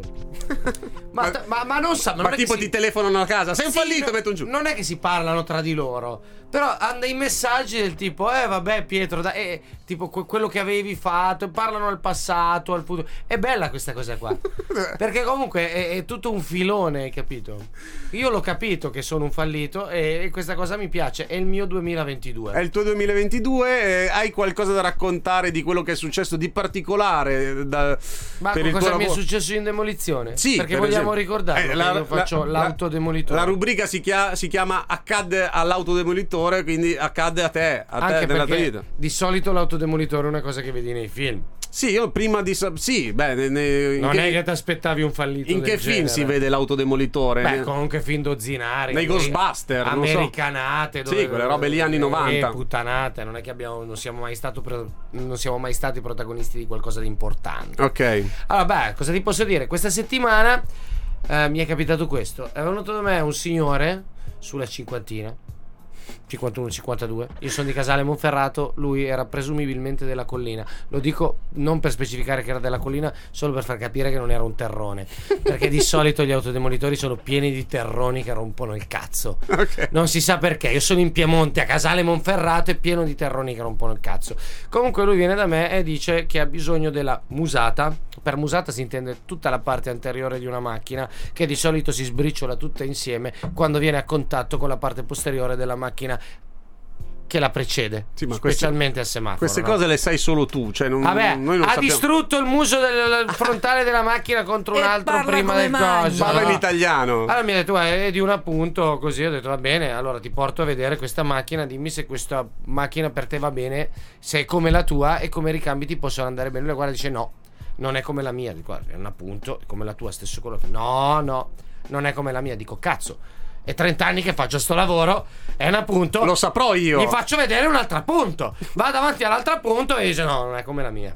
ma, Ma- ma, ma non sa, ma Ma non è che tipo si- ti telefonano a casa, sei un Sì, fallito, no- metto un giù. Non è che si parlano tra di loro, però hanno dei messaggi del tipo: Eh vabbè Pietro, dai, eh, tipo que- quello che avevi fatto, parlano al passato, al futuro. È bella questa cosa qua, perché comunque è, è tutto un filone, capito? Io l'ho capito che sono un fallito e, e questa cosa mi piace, è il mio duemilaventidue. È il tuo duemilaventidue, eh, hai qualcosa da raccontare di quello che è successo di particolare da, Ma per il cosa tuo mi è lavoro? successo in demolizione? Sì, perché per vogliamo esempio. ricordare Eh, che la- io faccio la- l'autodemolitore. La rubrica si chiama, si chiama Accadde all'autodemolitore, quindi accadde a te, a te Anche nella tua perché vita. di solito l'autodemolitore è una cosa che vedi nei film. Sì, io prima di sa- sì, beh, ne- ne- in Non che, è che ti aspettavi un fallito in del che film genere. si vede l'autodemolitore? Beh, comunque film dozzinari. Nei eh, Ghostbuster, non so. Americanate. Sì, quelle robe lì anni novanta. Eh, puttanate. Non è che abbiamo, non siamo mai stato pro- non siamo mai stati protagonisti di qualcosa di importante. Ok. Allora, beh, cosa ti posso dire? Questa settimana eh, mi è capitato questo. È venuto da me un signore sulla cinquantina, cinquantuno cinquantadue. Io sono di Casale Monferrato, lui era presumibilmente della collina. Lo dico non per specificare che era della collina, solo per far capire che non era un terrone, perché di solito gli autodemolitori sono pieni di terroni che rompono il cazzo. Ok. Non si sa perché. Io sono in Piemonte, a Casale Monferrato, è pieno di terroni che rompono il cazzo. Comunque lui viene da me e dice che ha bisogno della musata. Per musata si intende tutta la parte anteriore di una macchina, che di solito si sbriciola tutta insieme quando viene a contatto con la parte posteriore della macchina che la precede, Sì, ma queste- specialmente al semaforo. Queste no? cose le sai solo tu, cioè non, Vabbè, noi non ha sappiamo. distrutto il muso del del frontale della macchina contro un E altro parla prima come del mangia. coso. Parla in no? italiano. Allora mi ha detto: "Guarda, è di un appunto così". Ho detto: va bene, allora ti porto a vedere questa macchina, dimmi se questa macchina per te va bene, se è come la tua e come ricambi ti possono andare bene. Lui guarda, dice: no, non è come la mia. Dico: guarda, è un appunto, è come la tua, stesso colore. No, no, non è come la mia. Dico: cazzo, è trenta anni che faccio sto lavoro, è un appunto, Lo saprò io. gli faccio vedere un altro appunto. Va davanti all'altro appunto e dice: no, non è come la mia.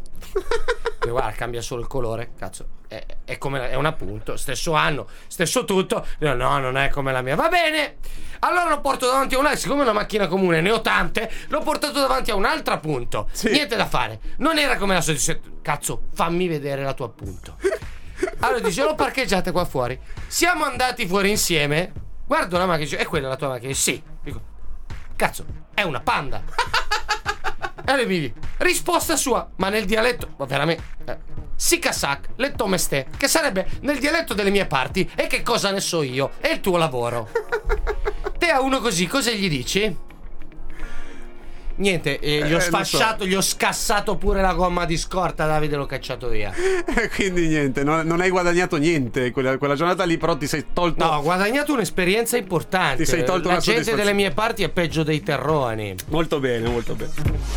Dico: guarda, cambia solo il colore, cazzo, è, è come è un appunto, stesso anno, stesso tutto. Dico: no, non è come la mia. Va bene, allora lo porto davanti a una, siccome è una macchina comune, ne ho tante, l'ho portato davanti a un altro appunto. Sì. Niente da fare, non era come la sua. Dice: cazzo, fammi vedere la tua appunto. Allora dice: l'ho parcheggiata qua fuori, siamo andati fuori insieme. Guardo la macchina e dice: è quella la tua macchina? Sì. Dico: cazzo, è una Panda. E lui mi dice: risposta sua, ma nel dialetto, ma veramente, eh, Sikasak, letto meste, che sarebbe nel dialetto delle mie parti. E che cosa ne so io? È il tuo lavoro. Te a uno così, cosa gli dici? Niente, eh, gli ho Eh, lo sfasciato, gli ho scassato pure la gomma di scorta. Davide, l'ho cacciato via. Quindi niente, non, non hai guadagnato niente quella, quella giornata lì, però ti sei tolto. No, ho guadagnato un'esperienza importante. Ti sei tolto La una gente soddisfazione. delle mie parti è peggio dei terroni. Molto bene, molto bene.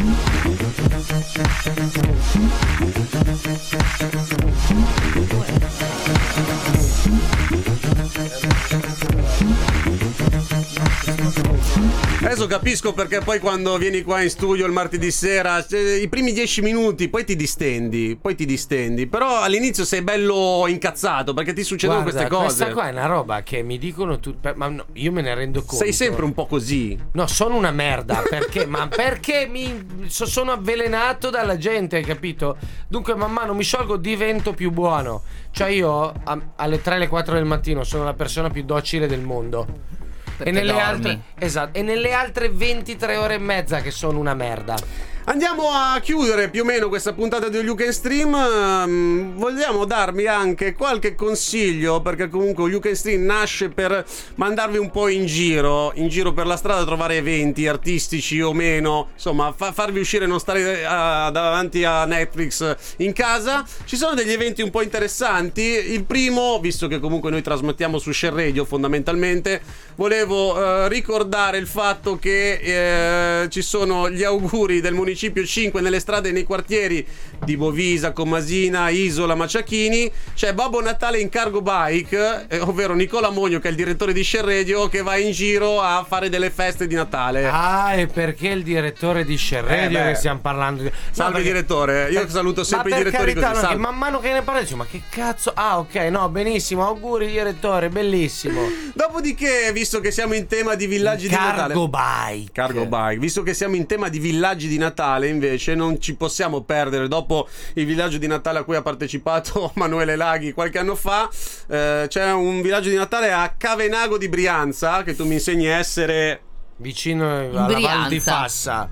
Adesso capisco perché poi quando vieni qua in studio il martedì sera, cioè, i primi dieci minuti, poi ti distendi, poi ti distendi. Però all'inizio sei bello incazzato perché ti succedono Guarda, queste cose. questa qua è una roba che mi dicono tutti, ma no, io me ne rendo conto. Sei sempre un po' così. No, sono una merda. Perché? Ma perché mi so- sono avvelenato dalla gente, hai capito? Dunque, man mano mi sciolgo, divento più buono. Cioè, io a- alle tre, alle quattro del mattino sono la persona più docile del mondo. Perché E nelle dormi. altre, esatto, e nelle altre ventitré ore e mezza che sono una merda. Andiamo a chiudere più o meno questa puntata di You Can Stream. Ehm, vogliamo darvi anche qualche consiglio, perché comunque You Can Stream nasce per mandarvi un po' in giro, in giro per la strada, trovare eventi artistici o meno, insomma fa- farvi uscire e non stare eh, davanti a Netflix in casa. Ci sono degli eventi un po' interessanti. Il primo, visto che comunque noi trasmettiamo su Share Radio fondamentalmente, volevo eh, ricordare il fatto che eh, ci sono gli auguri del municipio cinque nelle strade e nei quartieri di Bovisa, Comasina, Isola, Maciachini. C'è Babbo Natale in cargo bike, eh, ovvero Nicola Mogno, che è il direttore di Share Radio, che va in giro a fare delle feste di Natale. Ah, e perché il direttore di Share Eh, Radio beh. che stiamo parlando di... No, Salve perché- direttore, io saluto sempre ma i per direttori carità, così. no, Salve. che man mano che ne parla dice: ma che cazzo. Ah, ok, no, benissimo, auguri direttore, bellissimo. Dopodiché, visto che siamo in tema di villaggi di Natale, Cargo bike. Cargo bike, visto che siamo in tema di villaggi di Natale, invece non ci possiamo perdere, dopo il villaggio di Natale a cui ha partecipato Manuele Laghi qualche anno fa, eh, c'è un villaggio di Natale a Cavenago di Brianza, che tu mi insegni a essere vicino alla Val di Fassa.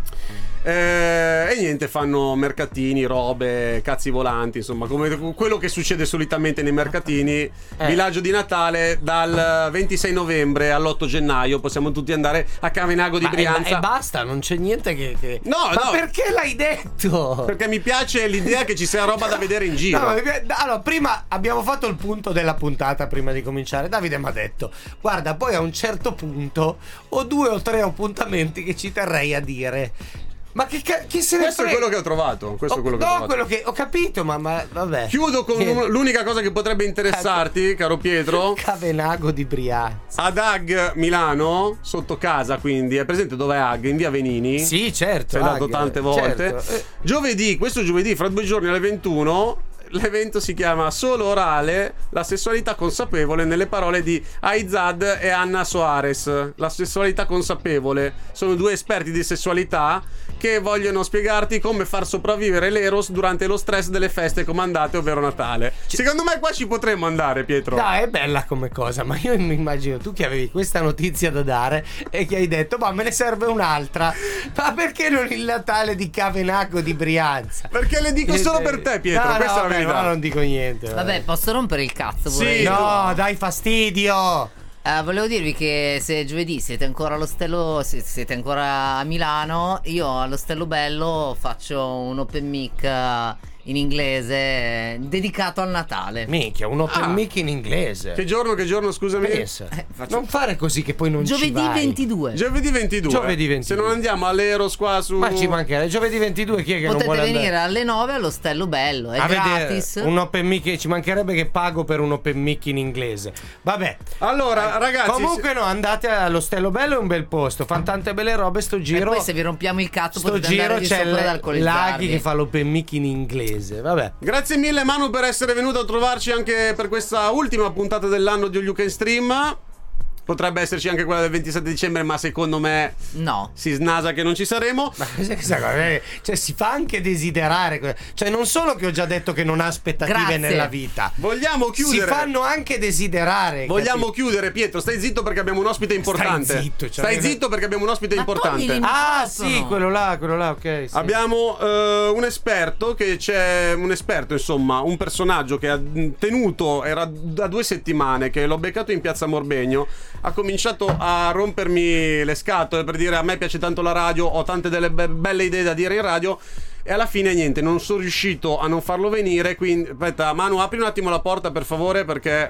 Eh, e niente, fanno mercatini, robe, cazzi volanti, insomma, come quello che succede solitamente nei mercatini. eh. Villaggio di Natale dal ventisei novembre all'otto gennaio, possiamo tutti andare a Cavenago di Ma Brianza. E, e basta, non c'è niente che, che... No, ma no. perché l'hai detto? Perché mi piace l'idea che ci sia roba da vedere in giro. No, allora, prima abbiamo fatto il punto della puntata prima di cominciare. Davide mi ha detto: guarda, poi a un certo punto ho due o tre appuntamenti che ci terrei a dire. Ma che ca- chi se ne Questo frega? è quello che ho trovato. Questo Oh, è quello che no, ho trovato. quello che ho capito, ma, ma vabbè. Chiudo con Che- un- l'unica cosa che potrebbe interessarti, caro Pietro. Cavenago di Brianza. Ad Ag Milano, sotto casa, quindi è presente dove è Ag? In via Venini. Sì, certo. Sei andato Ag, tante volte. certo. Eh, Giovedì, questo giovedì, fra due giorni alle ventuno, l'evento si chiama Solo Orale, la sessualità consapevole, nelle parole di Aizad e Anna Soares. La sessualità consapevole sono due esperti di sessualità che vogliono spiegarti come far sopravvivere l'eros durante lo stress delle feste comandate, ovvero Natale. Secondo me qua ci potremmo andare, Pietro. Dai, è bella come cosa, ma io mi immagino tu che avevi questa notizia da dare e che hai detto: ma me ne serve un'altra. Ma perché non il Natale di Cavenago di Brianza? Perché le dico solo per te, Pietro, No, questa no, è la vabbè, verità. no, non dico niente. Vabbè, posso rompere il cazzo Sì. pure io? No, dai fastidio. Eh, volevo dirvi che se giovedì siete ancora all'Ostello, se siete ancora a Milano, io all'Ostello Bello faccio un open mic eh, in inglese eh, dedicato al Natale. Minchia, un open Ah. mic in inglese. Che giorno, che giorno, scusami? Pensa. Eh, faccio- Non fare così che poi non ci Giovedì vai. ventidue. Giovedì ventidue. Giovedì ventidue. Se non andiamo all'Eros qua su... Ma ci mancherebbe. Giovedì ventidue chi è che Potete non vuole venire andare? alle nove all'Ostello Bello, è A vedere gratis. un open mic, ci mancherebbe che pago per un open mic in inglese. Vabbè. Allora, ragazzi... Comunque no, andate all'Ostello Bello, è un bel posto, fanno tante belle robe sto E giro. poi se vi rompiamo il cazzo Sto potete giro andare lì c'è sopra ad il alcolizzarvi. Laghi che fa l'open mic in inglese. Vabbè. Grazie mille Manu per essere venuto a trovarci anche per questa ultima puntata dell'anno di All You Can Stream. Potrebbe esserci anche quella del ventisette dicembre, ma secondo me No. si snasa che non ci saremo. Ma cos'è questa cosa? Eh, Cioè si fa anche desiderare. Cioè non solo che ho già detto che non ha aspettative Grazie. nella vita. Vogliamo chiudere. Si fanno anche desiderare. Vogliamo capito? chiudere, Pietro. Stai zitto perché abbiamo un ospite importante. zitto, cioè, Stai non- zitto perché abbiamo un ospite Ma importante. togli Ah Microfono. sì, quello là, quello là, ok. Sì. Abbiamo eh, un esperto che c'è un esperto, insomma, un personaggio che ha tenuto, era da due settimane che l'ho beccato in piazza Morbegno, ha cominciato a rompermi le scatole per dire: a me piace tanto la radio, ho tante delle be- belle idee da dire in radio. E alla fine niente, non sono riuscito a non farlo venire. Quindi aspetta, Manu, apri un attimo la porta per favore, perché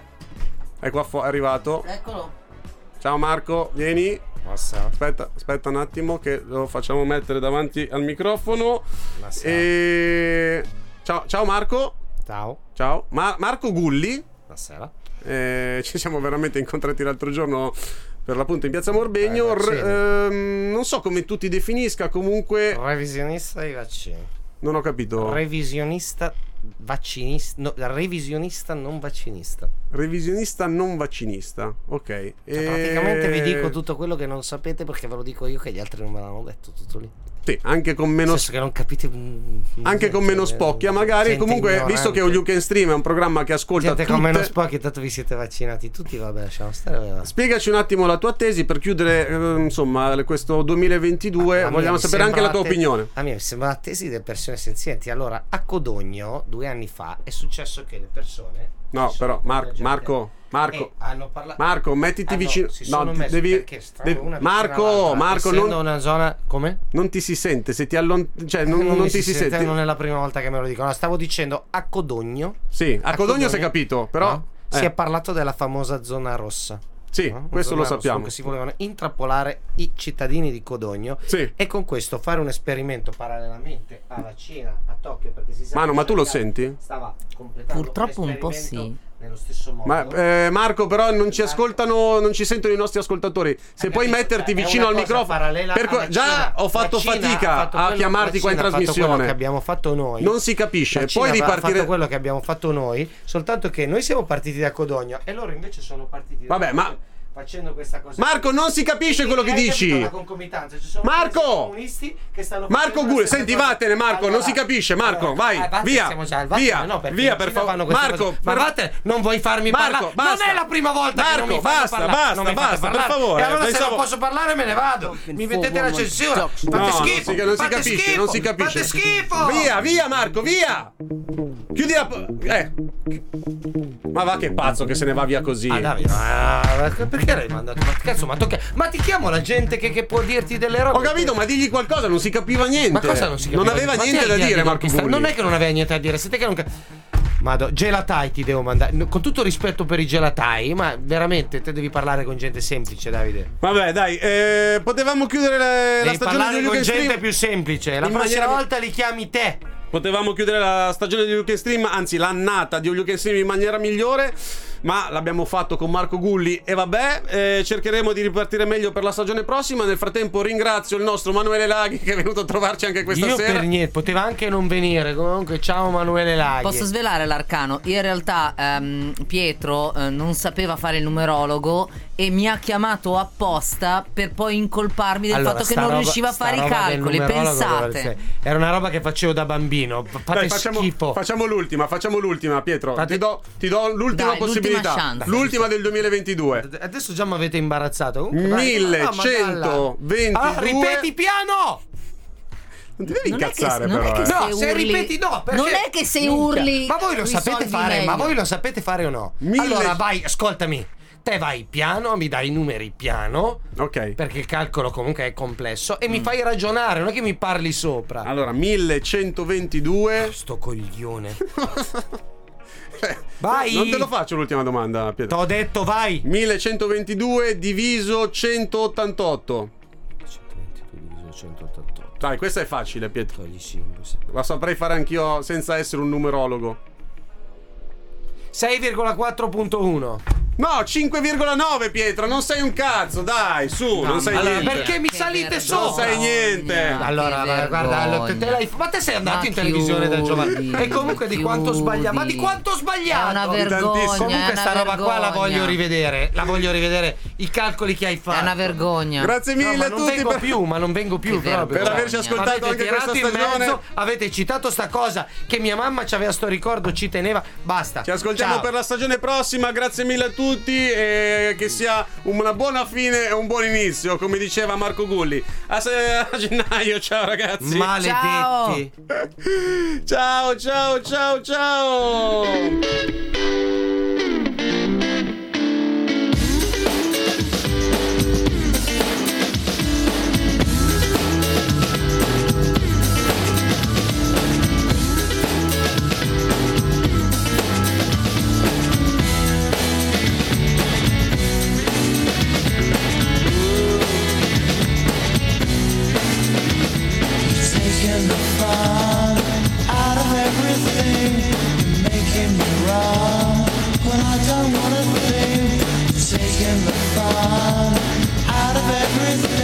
è qua fuori, è arrivato. Eccolo. Ciao Marco, vieni. Passa. Aspetta, aspetta un attimo che lo facciamo mettere davanti al microfono. Ma sa. E... Ciao, ciao Marco. Ciao. Ciao. Ma- Marco Gulli. Buonasera. Eh, ci siamo veramente incontrati l'altro giorno per l'appunto in piazza Morbegno. Eh, vaccini. R- ehm, non so come tu ti definisca, comunque Revisionista dei vaccini. non ho capito. Revisionista vaccinista. No, revisionista non vaccinista. Revisionista non vaccinista. Ok. Cioè, E- praticamente vi dico tutto quello che non sapete perché ve lo dico io, che gli altri non me l'hanno detto, tutto lì. Sì, anche con meno Nel senso che non capite mm, anche con meno spocchia, magari. gente Comunque, ignorante. visto che All You Can Stream è un programma che ascolta gente tutte... con meno spocchia, tanto vi siete vaccinati tutti, vabbè, lasciamo stare. Spiegaci un attimo la tua tesi per chiudere, eh, insomma, questo duemilaventidue. A me Vogliamo mi sapere anche sembra la tua te- opinione. A me mi sembra la tesi delle persone senzienti. Allora, a Codogno, due anni fa, è successo che le persone... No, si però, sono Mar- contagiate Marco, Marco, e hanno parlato... Marco, mettiti Ah, no, vicino. si No, sono ti messi devi, perché stanno devi- una vicino Marco, all'altra, Marco, essendo non, una zona... Come? non ti si sente. Se ti allontani, cioè, non, Non non mi ti si sente, sente. non è la prima volta che me lo dicono. No, stavo dicendo a Codogno. Sì, a Codogno si è capito, però. no? eh, Si è parlato della famosa zona rossa. Sì, no? questo Zona lo rossa, sappiamo. Che si volevano intrappolare i cittadini di Codogno. Sì. E con questo fare un esperimento parallelamente alla Cina, a Tokyo, perché si sa Manu, che ma tu lo Shanghai senti? Stava completando Purtroppo un po' l'esperimento sì. nello stesso modo. Ma eh, Marco, però non ci ascoltano, non ci sentono i nostri ascoltatori. Se Hai puoi capito? metterti È vicino una al cosa microfono. parallela per co- alla già Cina. ho fatto La Cina fatica ha fatto a quello- chiamarti la qua in Cina ha fatto quello trasmissione. che abbiamo fatto noi. Non si capisce. La Cina Puoi ha ripartire. fatto quello che abbiamo fatto noi, soltanto che noi siamo partiti da Codogno e loro invece sono partiti da Vabbè, ma facendo questa cosa. Marco, non si capisce quello che dici. La concomitanza. Ci sono Marco! comunisti che stanno Marco Gulli, senti, cosa. vattene Marco, allora, non si capisce, Marco, allora, vai, eh, vattene, via, siamo già, vattene, via, no, perché via in per Cina favore. fanno queste Marco, cose. per... ma vattene, non vuoi farmi Marco, parlare? basta. Non è la prima volta Marco, che non mi basta, fanno parlare. basta, non mi basta, fate per parlare. favore, E allora pensavo- se non posso parlare me ne vado. Mi mettete la censura. Fate No, schifo. non si, non si fate capisce, schifo, non si capisce. Fate schifo. Via, via Marco, via. Chiudi la eh. Ma va che pazzo che se ne va via così. Ah, Davide, ma perché l'hai mandato? Ma cazzo, ma tocca. Ma ti chiamo la gente che, che può dirti delle robe. Ho capito, ma digli qualcosa, non si capiva niente. Ma cosa non si capiva? Non aveva Ma niente te da hai idea dire di Marco conquista- Gulli. Non è che non aveva niente da dire, siete che non ca- Madò, gelatai ti devo mandare. Con tutto rispetto per i gelatai, ma veramente te devi parlare con gente semplice, Davide. Vabbè, dai, eh, potevamo chiudere la, la Devi stagione parlare di con Luke gente Stream. più semplice. La In prossima maniera- volta li chiami te. Potevamo chiudere la stagione di Luke Stream, anzi l'annata di Luke Stream in maniera migliore, ma l'abbiamo fatto con Marco Gulli e vabbè, eh, cercheremo di ripartire meglio per la stagione prossima. Nel frattempo ringrazio il nostro Manuele Laghi che è venuto a trovarci anche questa Io sera. per niente, poteva anche non venire. Comunque, ciao Manuele Laghi. Posso svelare l'arcano? In realtà ehm, Pietro eh, non sapeva fare il numerologo e mi ha chiamato apposta per poi incolparmi del Allora, fatto che sta non roba- riusciva a sta fare i roba del calcoli. numerologo, Pensate. guardate, era una roba che facevo da bambino. Fate Dai, facciamo, schifo. facciamo l'ultima, facciamo l'ultima, Pietro. Fate- Ti, do, ti do l'ultima Dai, possibilità. l'ultima chance. L'ultima del duemilaventidue. Adesso già mi avete imbarazzato. Comunque, vai, millecentoventidue. allora, ripeti piano. Non ti devi Non è che- incazzare non è però. che eh. se No, se urli- ripeti no, perché Non è che se Minchia. urli Ma voi lo sapete risolvi fare, ma meglio. voi lo sapete fare o no? Mille- Allora vai, ascoltami. Te vai piano, mi dai i numeri piano. Ok. Perché il calcolo comunque è complesso e mi fai ragionare, non è che mi parli sopra. Allora, millecentoventidue. Sto coglione. Eh, Vai. Non te lo faccio l'ultima domanda, Pietro. T'ho detto vai. millecentoventidue diviso centottantotto. centoventidue diviso centottantotto. Dai, questa è facile, Pietro. Togli cinque. La saprei fare anch'io senza essere un numerologo. sei virgola quattro punto uno. No, cinque virgola nove, Pietro. Non sei un cazzo, dai, su, non sei allora, niente. perché mi Che salite vergogna. Non sopra? sai niente. Allora, Che guarda, guarda, vergogna. te, te l'hai, ma te sei andato Ma in televisione da giovane. chiudi, E comunque di quanto chiudi. sbaglia, ma di quanto ho sbagliato? È una vergogna. tantissimo. è Comunque una sta roba qua la vergogna. voglio rivedere. La voglio rivedere. I calcoli che hai fatto. È una vergogna. Grazie No, mille ma a non tutti vengo per... più, ma non vengo più Che proprio. per averci ascoltato Avete anche tirato questa in stagione. mezzo, avete citato sta cosa che mia mamma ci aveva sto ricordo, ci teneva. Basta. Ci ascoltiamo Ciao. per la stagione prossima. Grazie mille a tutti e che sia una buona fine e un buon inizio, come diceva Marco Gulli. A, se- a gennaio, ciao ragazzi. Maledetti. Ciao, ciao, ciao, ciao. Taking the fun out of everything, making me wrong when I don't wanna think. Taking the fun out of everything.